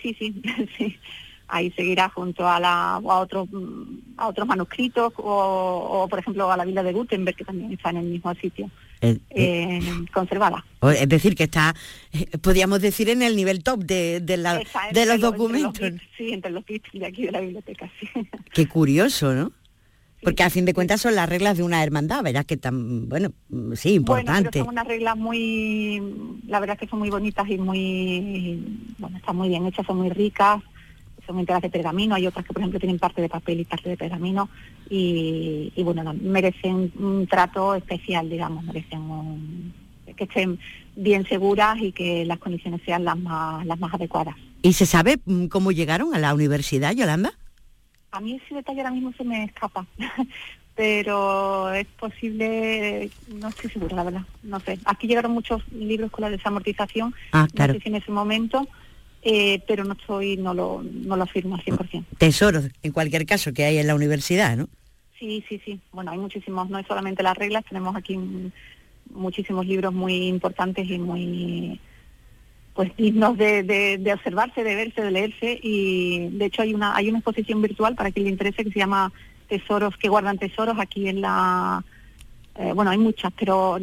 Ahí seguirá junto a otros manuscritos o por ejemplo a la Biblia de Gutenberg, que también está en el mismo sitio, conservada. Es decir, que está, podríamos decir, en el nivel top de los documentos. Entre los bits de aquí de la biblioteca, sí. Qué curioso, ¿no? Porque a fin de cuentas son las reglas de una hermandad, ¿verdad? Que tan, sí, importante. Bueno, pero son unas reglas la verdad es que son muy bonitas y están muy bien hechas, son muy ricas, son enteras de pergamino, hay otras que por ejemplo tienen parte de papel y parte de pergamino, y merecen un trato especial, digamos, merecen que estén bien seguras y que las condiciones sean las más adecuadas. ¿Y se sabe cómo llegaron a la universidad, Yolanda? A mí ese detalle ahora mismo se me escapa, pero es posible, no estoy segura, la verdad, no sé. Aquí llegaron muchos libros con la desamortización, claro. No sé si en ese momento, pero no lo afirmo al 100%. Tesoros, en cualquier caso, que hay en la universidad, ¿no? Sí. Bueno, hay muchísimos, no es solamente las reglas, tenemos aquí muchísimos libros muy importantes y muy dignos de observarse, de verse, de leerse, y de hecho hay una exposición virtual para quien le interese que se llama Tesoros que guardan tesoros aquí en la hay muchas, pero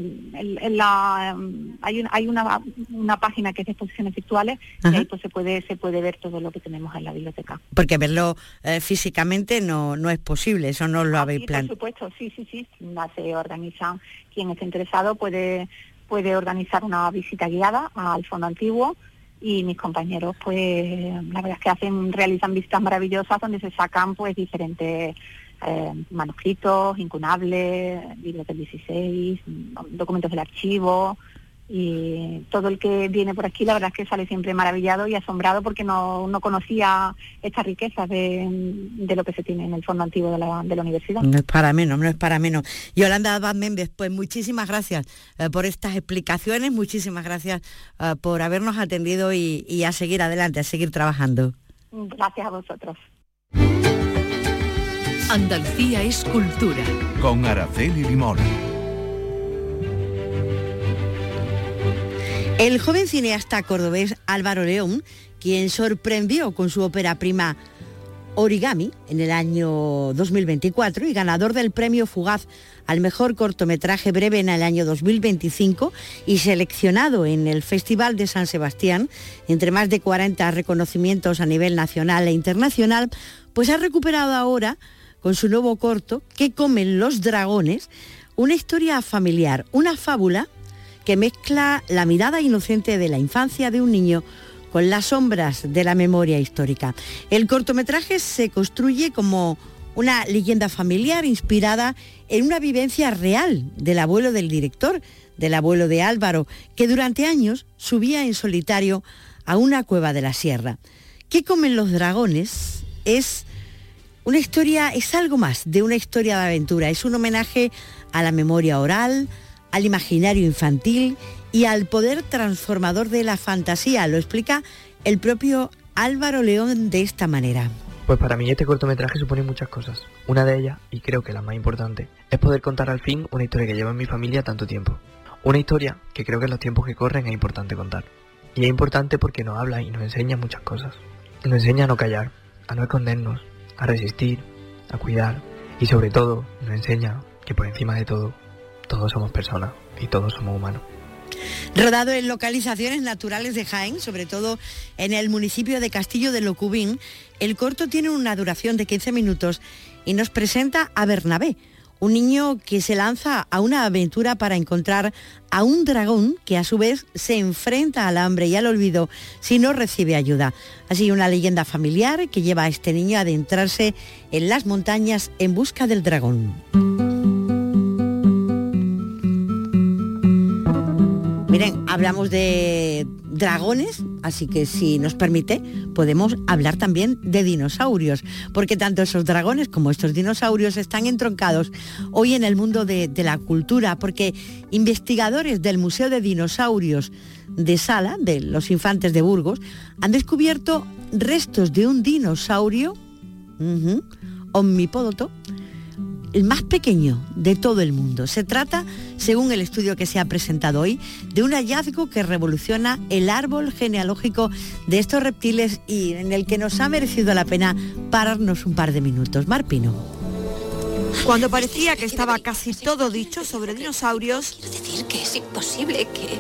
hay una página que es de exposiciones virtuales. Ajá. Y ahí pues se puede ver todo lo que tenemos en la biblioteca. Porque verlo físicamente no es posible, eso no lo habéis planteado. Por supuesto, sí. Se organizan, quien esté interesado puede organizar una visita guiada al fondo antiguo, y mis compañeros pues la verdad es que realizan visitas maravillosas donde se sacan pues diferentes manuscritos, incunables, libros del 16, documentos del archivo, y todo el que viene por aquí la verdad es que sale siempre maravillado y asombrado porque no conocía esta riqueza de lo que se tiene en el fondo antiguo de la universidad. No es para menos. Yolanda Abad Méndez, pues muchísimas gracias por estas explicaciones, muchísimas gracias por habernos atendido y a seguir adelante, a seguir trabajando. Gracias a vosotros. Andalucía es cultura. Con Araceli Limón. El joven cineasta cordobés Álvaro León, quien sorprendió con su ópera prima Origami en el año 2024 y ganador del premio Fugaz al mejor cortometraje breve en el año 2025 y seleccionado en el Festival de San Sebastián, entre más de 40 reconocimientos a nivel nacional e internacional, pues ha recuperado ahora, con su nuevo corto, ¿Qué comen los dragones?, una historia familiar, una fábula que mezcla la mirada inocente de la infancia de un niño con las sombras de la memoria histórica. El cortometraje se construye como una leyenda familiar inspirada en una vivencia real del abuelo del director, del abuelo de Álvaro, que durante años subía en solitario a una cueva de la sierra. ¿Qué comen los dragones? Es una historia, es algo más de una historia de aventura, es un homenaje a la memoria oral, al imaginario infantil y al poder transformador de la fantasía. Lo explica el propio Álvaro León de esta manera. Pues para mí este cortometraje supone muchas cosas. Una de ellas, y creo que la más importante, es poder contar al fin una historia que lleva en mi familia tanto tiempo. Una historia que creo que en los tiempos que corren es importante contar. Y es importante porque nos habla y nos enseña muchas cosas. Nos enseña a no callar, a no escondernos, a resistir, a cuidar y sobre todo nos enseña que por encima de todo, todos somos personas y todos somos humanos. Rodado en localizaciones naturales de Jaén, sobre todo en el municipio de Castillo de Locubín, el corto tiene una duración de 15 minutos y nos presenta a Bernabé, un niño que se lanza a una aventura para encontrar a un dragón que a su vez se enfrenta al hambre y al olvido si no recibe ayuda. Así una leyenda familiar que lleva a este niño a adentrarse en las montañas en busca del dragón. Miren, hablamos de dragones, así que si nos permite, podemos hablar también de dinosaurios, porque tanto esos dragones como estos dinosaurios están entroncados hoy en el mundo de la cultura, porque investigadores del Museo de Dinosaurios de Sala, de los Infantes de Burgos, han descubierto restos de un dinosaurio omnipódoto, el más pequeño de todo el mundo. Se trata, según el estudio que se ha presentado hoy, de un hallazgo que revoluciona el árbol genealógico de estos reptiles y en el que nos ha merecido la pena pararnos un par de minutos. Mar Pino. Cuando parecía que estaba casi todo dicho sobre dinosaurios, Quiero decir que es imposible que...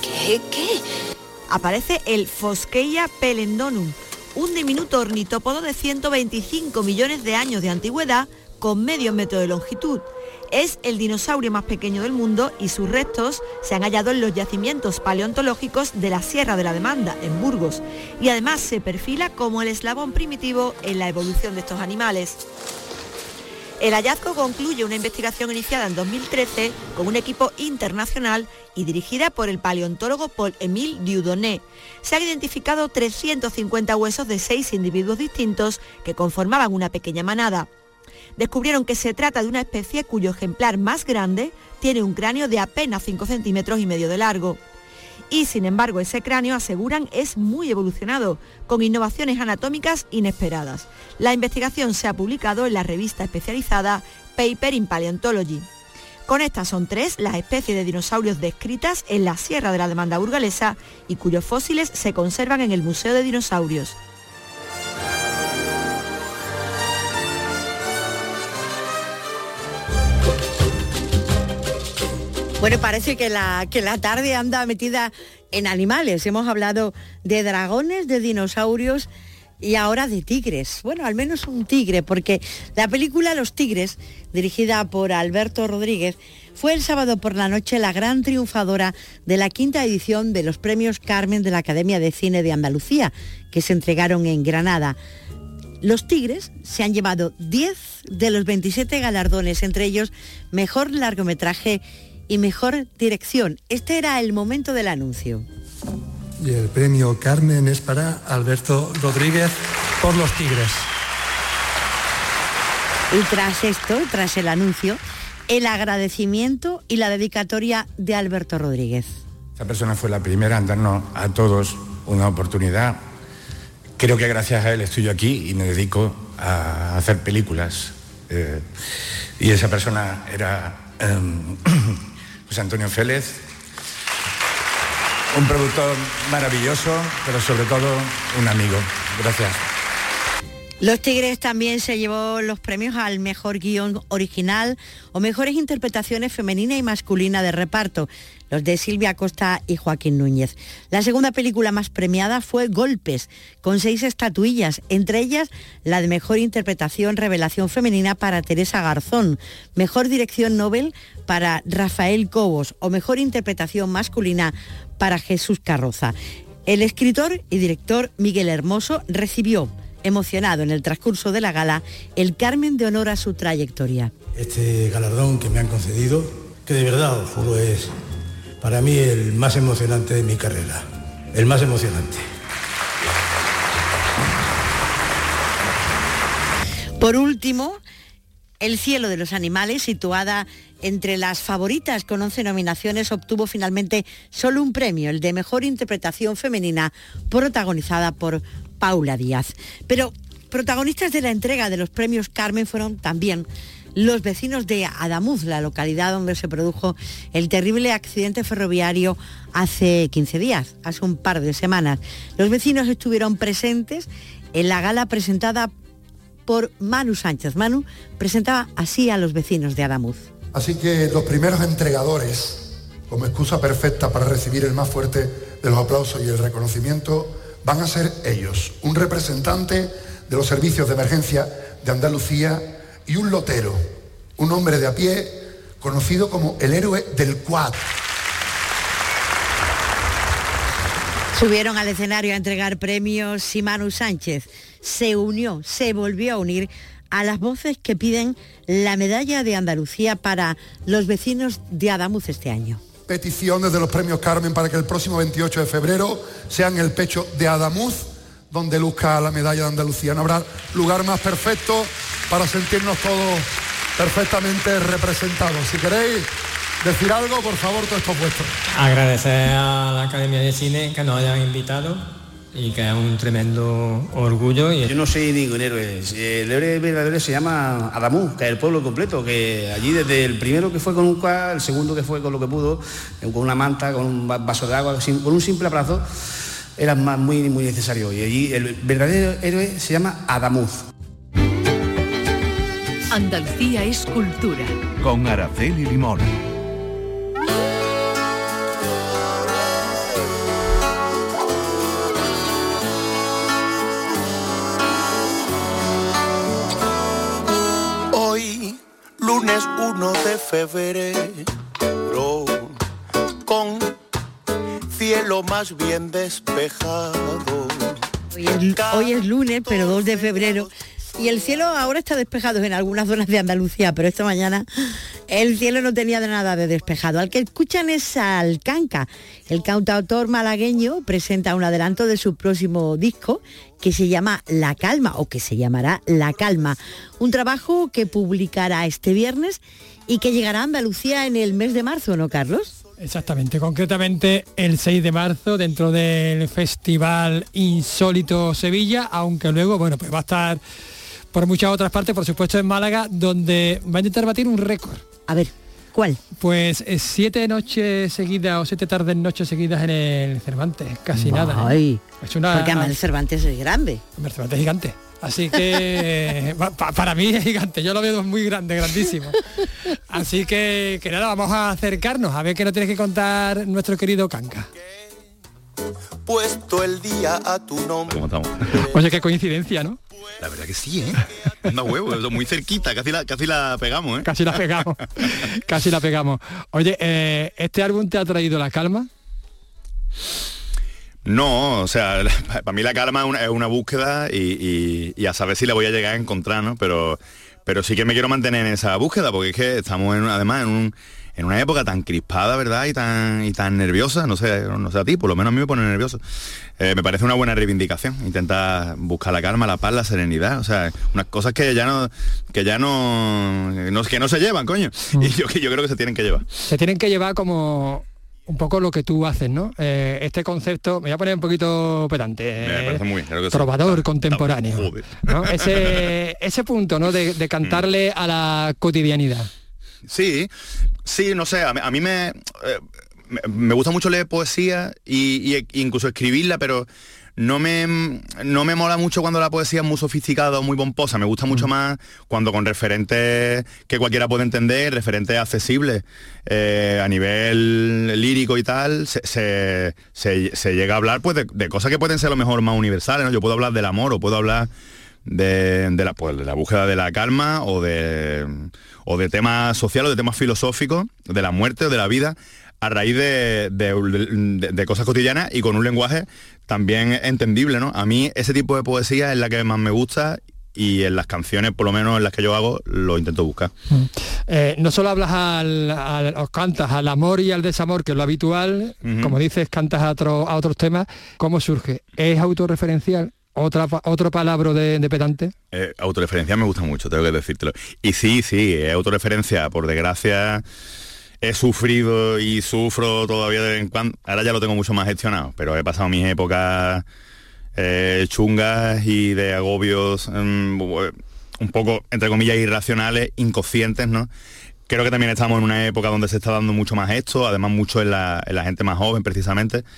aparece el Fosqueia pelendonum, un diminuto ornitópodo de 125 millones de años de antigüedad con medio metro de longitud. Es el dinosaurio más pequeño del mundo y sus restos se han hallado en los yacimientos paleontológicos de la Sierra de la Demanda, en Burgos, y además se perfila como el eslabón primitivo en la evolución de estos animales. El hallazgo concluye una investigación iniciada en 2013 con un equipo internacional y dirigida por el paleontólogo Paul-Émile Dieudonné. Se han identificado 350 huesos de 6 individuos distintos que conformaban una pequeña manada. Descubrieron que se trata de una especie cuyo ejemplar más grande tiene un cráneo de apenas 5,5 centímetros de largo. Y sin embargo ese cráneo, aseguran, es muy evolucionado, con innovaciones anatómicas inesperadas. La investigación se ha publicado en la revista especializada Paper in Paleontology. Con estas son 3 las especies de dinosaurios descritas en la Sierra de la Demanda burgalesa y cuyos fósiles se conservan en el Museo de Dinosaurios. Bueno, parece que la tarde anda metida en animales. Hemos hablado de dragones, de dinosaurios y ahora de tigres. Bueno, al menos un tigre, porque la película Los Tigres, dirigida por Alberto Rodríguez, fue el sábado por la noche la gran triunfadora de la 5ª edición de los premios Carmen de la Academia de Cine de Andalucía, que se entregaron en Granada. Los Tigres se han llevado 10 de los 27 galardones, entre ellos mejor largometraje y mejor dirección. Este era el momento del anuncio. Y el premio Carmen es para Alberto Rodríguez por Los Tigres. Y tras esto, tras el anuncio, el agradecimiento y la dedicatoria de Alberto Rodríguez. Esta persona fue la primera en darnos a todos una oportunidad. Creo que gracias a él estoy yo aquí y me dedico a hacer películas. Y esa persona era José Antonio Félez, un productor maravilloso, pero sobre todo un amigo. Gracias. Los Tigres también se llevó los premios al mejor guión original o mejores interpretaciones femenina y masculina de reparto, los de Silvia Costa y Joaquín Núñez. La segunda película más premiada fue Golpes, con 6 estatuillas, entre ellas la de mejor interpretación revelación femenina para Teresa Garzón, mejor dirección Nobel para Rafael Cobos o mejor interpretación masculina para Jesús Carroza. El escritor y director Miguel Hermoso recibió, emocionado en el transcurso de la gala, el Carmen de honor a su trayectoria. Este galardón que me han concedido, que de verdad os juro es para mí el más emocionante de mi carrera, el más emocionante. Por último, El cielo de los animales, situada entre las favoritas con 11 nominaciones, obtuvo finalmente solo un premio, el de mejor interpretación femenina, protagonizada por Paula Díaz. Pero protagonistas de la entrega de los premios Carmen fueron también los vecinos de Adamuz, la localidad donde se produjo el terrible accidente ferroviario hace 15 días, hace un par de semanas. Los vecinos estuvieron presentes en la gala presentada por Manu Sánchez. Manu presentaba así a los vecinos de Adamuz. Así que los primeros entregadores, como excusa perfecta para recibir el más fuerte de los aplausos y el reconocimiento, van a ser ellos, un representante de los servicios de emergencia de Andalucía y un lotero, un hombre de a pie conocido como el héroe del quad. Subieron al escenario a entregar premios y Manu Sánchez se volvió a unir a las voces que piden la medalla de Andalucía para los vecinos de Adamuz este año. Peticiones de los premios Carmen para que el próximo 28 de febrero sea en el pecho de Adamuz donde luzca la medalla de Andalucía. No habrá lugar más perfecto para sentirnos todos perfectamente representados. Si queréis decir algo, por favor, todo esto es vuestro. Agradecer a la Academia de Cine que nos hayan invitado y que es un tremendo orgullo. Yo no soy ningún héroe. El héroe verdadero se llama Adamuz, que es el pueblo completo, que allí desde el primero que fue con un quad, el segundo que fue con lo que pudo, con una manta, con un vaso de agua, con un simple abrazo, era muy necesario. Y allí el verdadero héroe se llama Adamuz. Andalucía es cultura. Con Araceli Limón. Hoy, lunes 1 de febrero, con cielo más bien despejado. Hoy es lunes, pero 2 de febrero. Y el cielo ahora está despejado en algunas zonas de Andalucía, pero esta mañana el cielo no tenía nada de despejado. Al que escuchan es al Kanka. El cantautor malagueño presenta un adelanto de su próximo disco que se llama La Calma, o que se llamará La Calma. Un trabajo que publicará este viernes y que llegará a Andalucía en el mes de marzo, ¿no, Carlos? Exactamente, concretamente el 6 de marzo dentro del Festival Insólito Sevilla, aunque luego, bueno, pues va a estar por muchas otras partes, por supuesto en Málaga, donde va a intentar batir un récord. A ver, ¿cuál? Pues 7 noches seguidas o 7 tardes seguidas en el Cervantes, casi nada. Ay, es una, porque además el Cervantes es grande. El Cervantes es gigante. Así que para mí es gigante, yo lo veo muy grande, grandísimo. Así que nada, vamos a acercarnos a ver qué nos tiene que contar nuestro querido Kanka. Puesto el día a tu nombre. ¿Cómo estamos? Oye, qué coincidencia, ¿no? La verdad que sí, ¿eh? Anda huevo, muy cerquita, casi la pegamos, ¿eh? Casi la pegamos, casi la pegamos. Oye, ¿este álbum te ha traído la calma? No, o sea, para mí la calma es una búsqueda y a saber si la voy a llegar a encontrar, ¿no? Pero sí que me quiero mantener en esa búsqueda, porque es que estamos además en una época tan crispada, ¿verdad? Y tan nerviosa, no sé a ti, por lo menos a mí me pone nervioso. Me parece una buena reivindicación, intentar buscar la calma, la paz, la serenidad, o sea, unas cosas que no se llevan, coño. Y yo creo que se tienen que llevar. Se tienen que llevar como un poco lo que tú haces, ¿no? Este concepto, me voy a poner un poquito pedante, me parece muy bien, claro que trovador sí. Contemporáneo, ¿no? Ese punto, ¿no? De cantarle a la cotidianidad. Sí, no sé, a mí me gusta mucho leer poesía y incluso escribirla, pero no me mola mucho cuando la poesía es muy sofisticada o muy pomposa. Me gusta mucho más cuando con referentes que cualquiera puede entender, referentes accesibles a nivel lírico y tal, se llega a hablar pues de cosas que pueden ser a lo mejor más universales, ¿no? Yo puedo hablar del amor o puedo hablar de la búsqueda de la calma o de temas sociales o de temas filosóficos, de la muerte o de la vida, a raíz de cosas cotidianas y con un lenguaje también entendible, ¿no? A mí ese tipo de poesía es la que más me gusta y en las canciones, por lo menos en las que yo hago, lo intento buscar. No solo hablas o cantas al amor y al desamor, que es lo habitual, como dices, cantas a otros temas. ¿Cómo surge? ¿Es autorreferencial? ¿Otro palabra de pedante? Autorreferencia me gusta mucho, tengo que decírtelo. Y sí, es autorreferencia, por desgracia. He sufrido y sufro todavía de vez en cuando. Ahora ya lo tengo mucho más gestionado, pero he pasado mis épocas chungas y de agobios un poco, entre comillas, irracionales, inconscientes, ¿no? Creo que también estamos en una época donde se está dando mucho más esto, además mucho en la gente más joven, precisamente.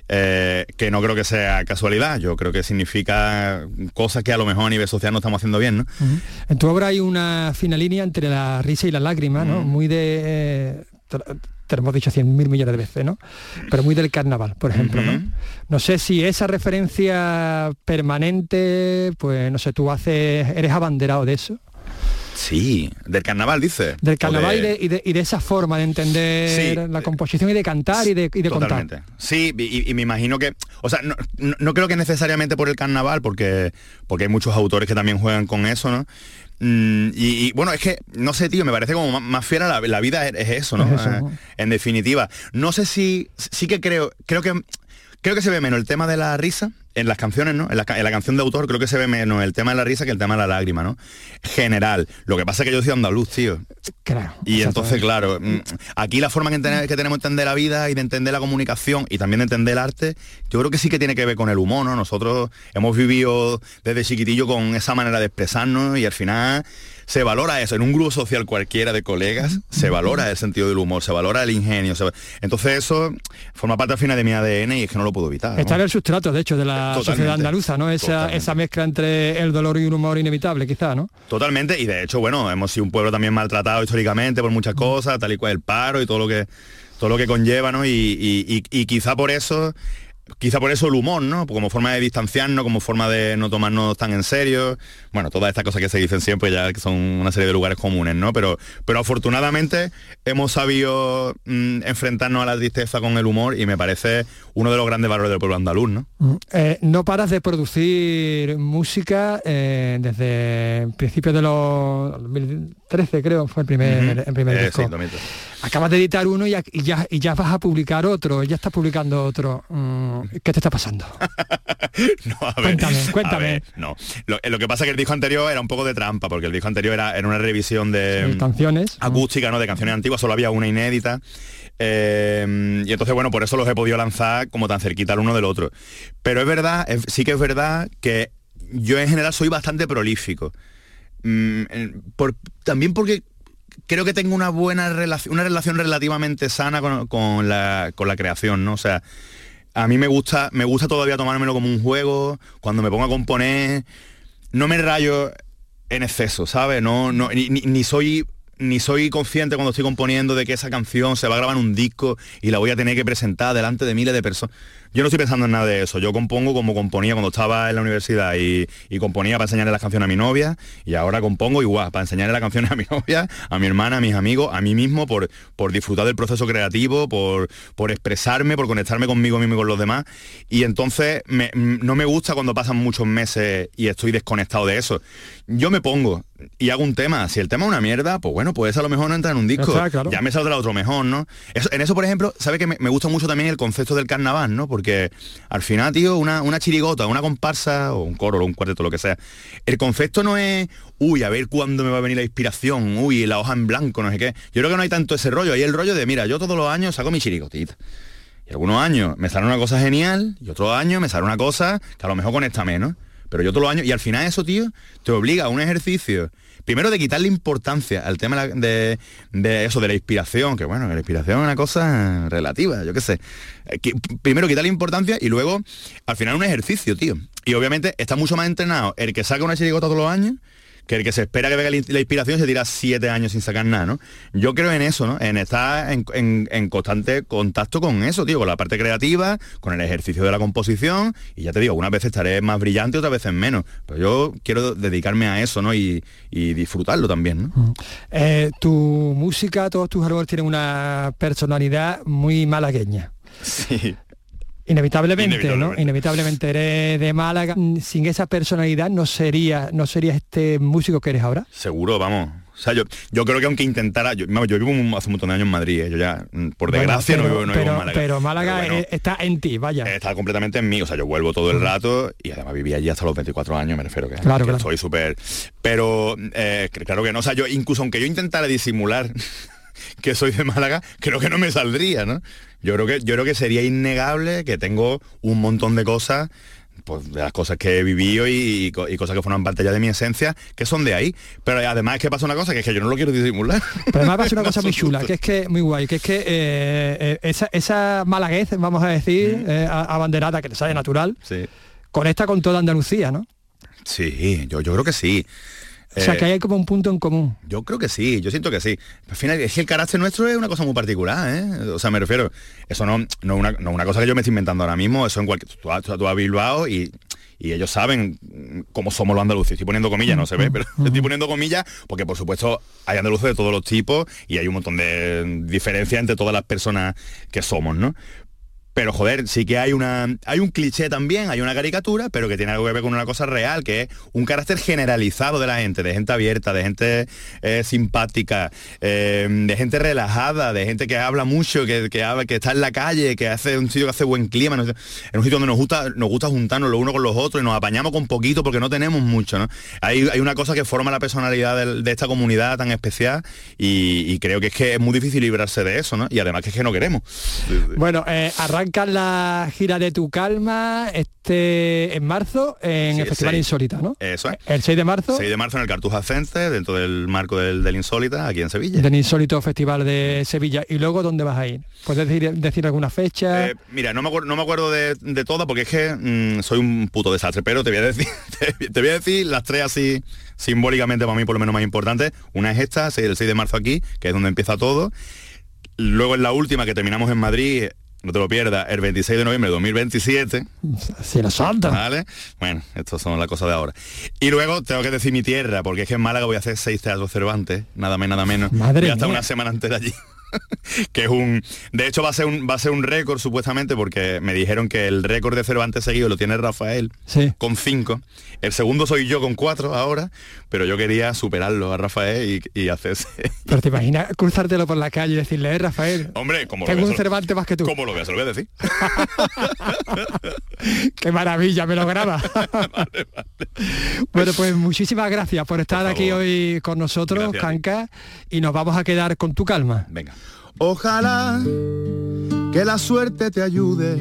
que no creo que sea casualidad, yo creo que significa cosas que a lo mejor a nivel social no estamos haciendo bien, ¿no? En tu obra hay una fina línea entre la risa y la lágrima, ¿no? Muy de... te lo hemos dicho 100.000 millones de veces, ¿no? Pero muy del carnaval, por ejemplo, ¿no? No sé si esa referencia permanente, pues no sé, eres abanderado de eso. Sí, del carnaval, dice. Del carnaval y de esa forma de entender la composición y de cantar y de totalmente contar. Sí, y me imagino que... O sea, no creo que necesariamente por el carnaval, porque hay muchos autores que también juegan con eso, ¿no? Y bueno, es que, no sé, tío, me parece como más fiel a la vida es eso, ¿no? Es eso, ¿no? En definitiva. No sé si... Sí que creo que se ve menos el tema de la risa en las canciones, ¿no? En la canción de autor creo que se ve menos el tema de la risa que el tema de la lágrima, ¿no? General. Lo que pasa es que yo soy andaluz, tío. Claro. Y entonces, claro, aquí la forma que tenemos de entender la vida y de entender la comunicación y también de entender el arte, yo creo que sí que tiene que ver con el humor, ¿no? Nosotros hemos vivido desde chiquitillo con esa manera de expresarnos y al final se valora eso. En un grupo social cualquiera de colegas se valora el sentido del humor, se valora el ingenio. Entonces eso forma parte al final de mi ADN y es que no lo puedo evitar, ¿no? Está en el sustrato, de hecho, de la sociedad andaluza, ¿no? Esa mezcla entre el dolor y un humor inevitable, quizá, ¿no? Totalmente, y de hecho, bueno, hemos sido un pueblo también maltratado históricamente por muchas cosas, tal y cual el paro y todo lo que conlleva, ¿no? Y quizá por eso el humor, ¿no? Como forma de distanciarnos, como forma de no tomarnos tan en serio. Bueno, todas estas cosas que se dicen siempre ya que son una serie de lugares comunes, ¿no? Pero afortunadamente hemos sabido enfrentarnos a la tristeza con el humor y me parece uno de los grandes valores del pueblo andaluz, ¿no? No paras de producir música desde principios de los 2013, creo, fue el primer disco. Sí, acabas de editar uno y ya vas a publicar otro, ya estás publicando otro. ¿Qué te está pasando? No, a ver, cuéntame. A ver, no. Lo que pasa es que el disco anterior era un poco de trampa, porque el disco anterior era una revisión de canciones acústica, ¿no? De canciones antiguas, solo había una inédita. Y entonces, bueno, por eso los he podido lanzar como tan cerquita el uno del otro. Pero es verdad, sí que es verdad que yo en general soy bastante prolífico. También porque creo que tengo una relación relativamente sana con la creación, ¿no? O sea, a mí me gusta todavía tomármelo como un juego. Cuando me pongo a componer, no me rayo en exceso, ¿sabes? Ni soy consciente cuando estoy componiendo de que esa canción se va a grabar en un disco y la voy a tener que presentar delante de miles de personas. Yo no estoy pensando en nada de eso. Yo compongo como componía cuando estaba en la universidad y componía para enseñarle las canciones a mi novia, y ahora compongo igual, para enseñarle las canciones a mi novia, a mi hermana, a mis amigos, a mí mismo, por disfrutar del proceso creativo, por expresarme, por conectarme conmigo mismo y con los demás. Y entonces no me gusta cuando pasan muchos meses y estoy desconectado de eso. Yo me pongo y hago un tema. Si el tema es una mierda, pues bueno, pues a lo mejor no entra en un disco. Claro. Ya me saldrá otro mejor, ¿no? En eso, por ejemplo, ¿sabe que me gusta mucho también el concepto del carnaval, ¿no? Porque al final, tío, una chirigota, una comparsa, o un coro, o un cuarteto, lo que sea, el concepto no es, a ver cuándo me va a venir la inspiración, la hoja en blanco, no sé qué. Yo creo que no hay tanto ese rollo. Hay el rollo de, mira, yo todos los años saco mi chirigotita. Y algunos años me sale una cosa genial, y otros años me sale una cosa que a lo mejor conecta menos. Pero yo todos los años, y al final eso, tío, te obliga a un ejercicio, primero de quitarle importancia al tema de eso, de la inspiración, que bueno, la inspiración es una cosa relativa, yo qué sé. Primero quitarle importancia y luego, al final, un ejercicio, tío. Y obviamente está mucho más entrenado el que saca una chirigota todos los años que el que se espera que venga la inspiración y se tira 7 años sin sacar nada, ¿no? Yo creo en eso, ¿no? En estar en constante contacto con eso, tío, con la parte creativa, con el ejercicio de la composición, y ya te digo, algunas veces estaré más brillante, otras veces menos, pero yo quiero dedicarme a eso, ¿no? Y disfrutarlo también, ¿no? Tu música, todos tus álbumes tienen una personalidad muy malagueña. Sí. Inevitablemente, ¿no? Inevitablemente eres de Málaga. Sin esa personalidad no serías este músico que eres ahora. Seguro, vamos. O sea, yo creo que aunque intentara... Yo vivo hace un montón de años en Madrid, yo ya, por desgracia, no vivo en Málaga. Pero Málaga está en ti, vaya. Está completamente en mí, o sea, yo vuelvo todo el rato y además viví allí hasta los 24 años, me refiero, que claro. Soy súper... Pero, claro que no, o sea, yo incluso aunque yo intentara disimular que soy de Málaga, creo que no me saldría, ¿no? Yo creo que sería innegable que tengo un montón de cosas pues de las cosas que he vivido y cosas que forman parte ya de mi esencia, que son de ahí. Pero además es que pasa una cosa, que es que yo no lo quiero disimular. Pero además pasa una cosa muy chula, que es que muy guay, que es que esa malaguez, vamos a decir, abanderada, que te sale natural, sí, conecta con toda Andalucía, ¿no? Sí, yo creo que sí. O sea, que hay como un punto en común. Yo creo que sí, yo siento que sí. Al final, es que el carácter nuestro es una cosa muy particular, ¿eh? O sea, me refiero, eso no es una cosa que yo me estoy inventando ahora mismo, eso en cualquier... Tú vas a Bilbao y ellos saben cómo somos los andaluces. Estoy poniendo comillas, no se ve, pero estoy poniendo comillas porque, por supuesto, hay andaluces de todos los tipos y hay un montón de diferencias entre todas las personas que somos, ¿no? Pero joder, sí que hay un cliché también, hay una caricatura, pero que tiene algo que ver con una cosa real, que es un carácter generalizado de la gente, de gente abierta, de gente simpática, de gente relajada, de gente que habla mucho, que está en la calle, que hace un sitio que hace buen clima, en un sitio donde nos gusta juntarnos los unos con los otros y nos apañamos con poquito porque no tenemos mucho, ¿no? Hay una cosa que forma la personalidad de esta comunidad tan especial y creo que es muy difícil librarse de eso, ¿no? Y además que es que no queremos. Bueno, arranca la gira de Tu Calma en marzo en el Festival Insólita, ¿no? Eso es. El 6 de marzo. 6 de marzo en el Cartuja Center, dentro del marco del Insólita, aquí en Sevilla. Del Insólito Festival de Sevilla. ¿Y luego dónde vas a ir? ¿Puedes decir alguna fecha? Mira, no me acuerdo de todas porque es que soy un puto desastre, pero te voy a decir las tres así simbólicamente para mí por lo menos más importantes. Una es esta, el 6 de marzo aquí, que es donde empieza todo. Luego es la última, que terminamos en Madrid, no te lo pierdas, el 26 de noviembre de 2027. Si lo salta. ¿Vale? Bueno, estas son las cosas de ahora. Y luego tengo que decir mi tierra, porque es que en Málaga voy a hacer 6 teatros Cervantes, nada más, nada menos. Madre voy a estar mía. una semana entera allí. Que es de hecho va a ser un récord supuestamente, porque me dijeron que el récord de Cervantes seguido lo tiene Rafael, sí, con 5. El segundo soy yo con 4 ahora, pero yo quería superarlo a Rafael y hacerse. Pero te imaginas cruzártelo por la calle y decirle, Rafael, hombre, como tengo un Cervantes más que tú. ¿Cómo lo veas? Se lo voy a decir. Qué maravilla, me lo graba. Vale. Bueno, pues muchísimas gracias por estar aquí hoy con nosotros, Kanka, y nos vamos a quedar con Tu Calma. Venga. Ojalá que la suerte te ayude.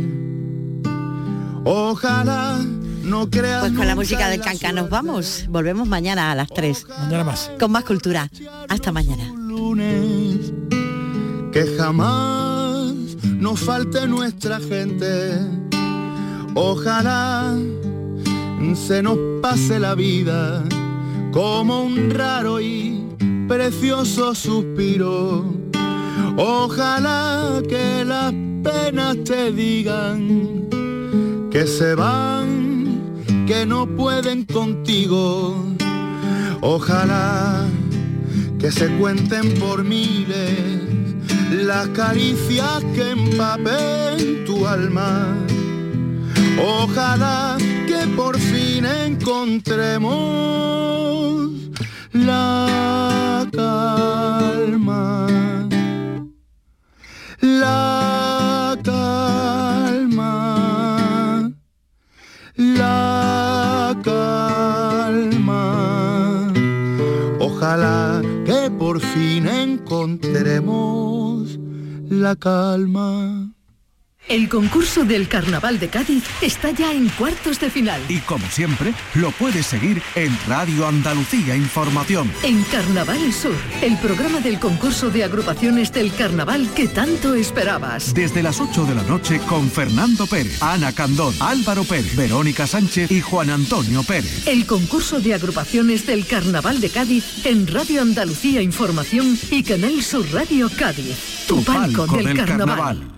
Ojalá no creas. Pues con la música de Kanka nos vamos. Volvemos mañana a las 3. Mañana más. Con más cultura. Hasta mañana. Lunes, que jamás nos falte nuestra gente. Ojalá se nos pase la vida como un raro y precioso suspiro. Ojalá que las penas te digan que se van, que no pueden contigo. Ojalá que se cuenten por miles las caricias que empapen tu alma. Ojalá que por fin encontremos la calma. La calma, la calma. Ojalá que por fin encontremos la calma. El concurso del Carnaval de Cádiz está ya en cuartos de final. Y como siempre, lo puedes seguir en Radio Andalucía Información. En Carnaval Sur, el programa del concurso de agrupaciones del Carnaval que tanto esperabas. Desde las 8 de la noche con Fernando Pérez, Ana Candón, Álvaro Pérez, Verónica Sánchez y Juan Antonio Pérez. El concurso de agrupaciones del Carnaval de Cádiz en Radio Andalucía Información y Canal Sur Radio Cádiz. Tu palco del Carnaval.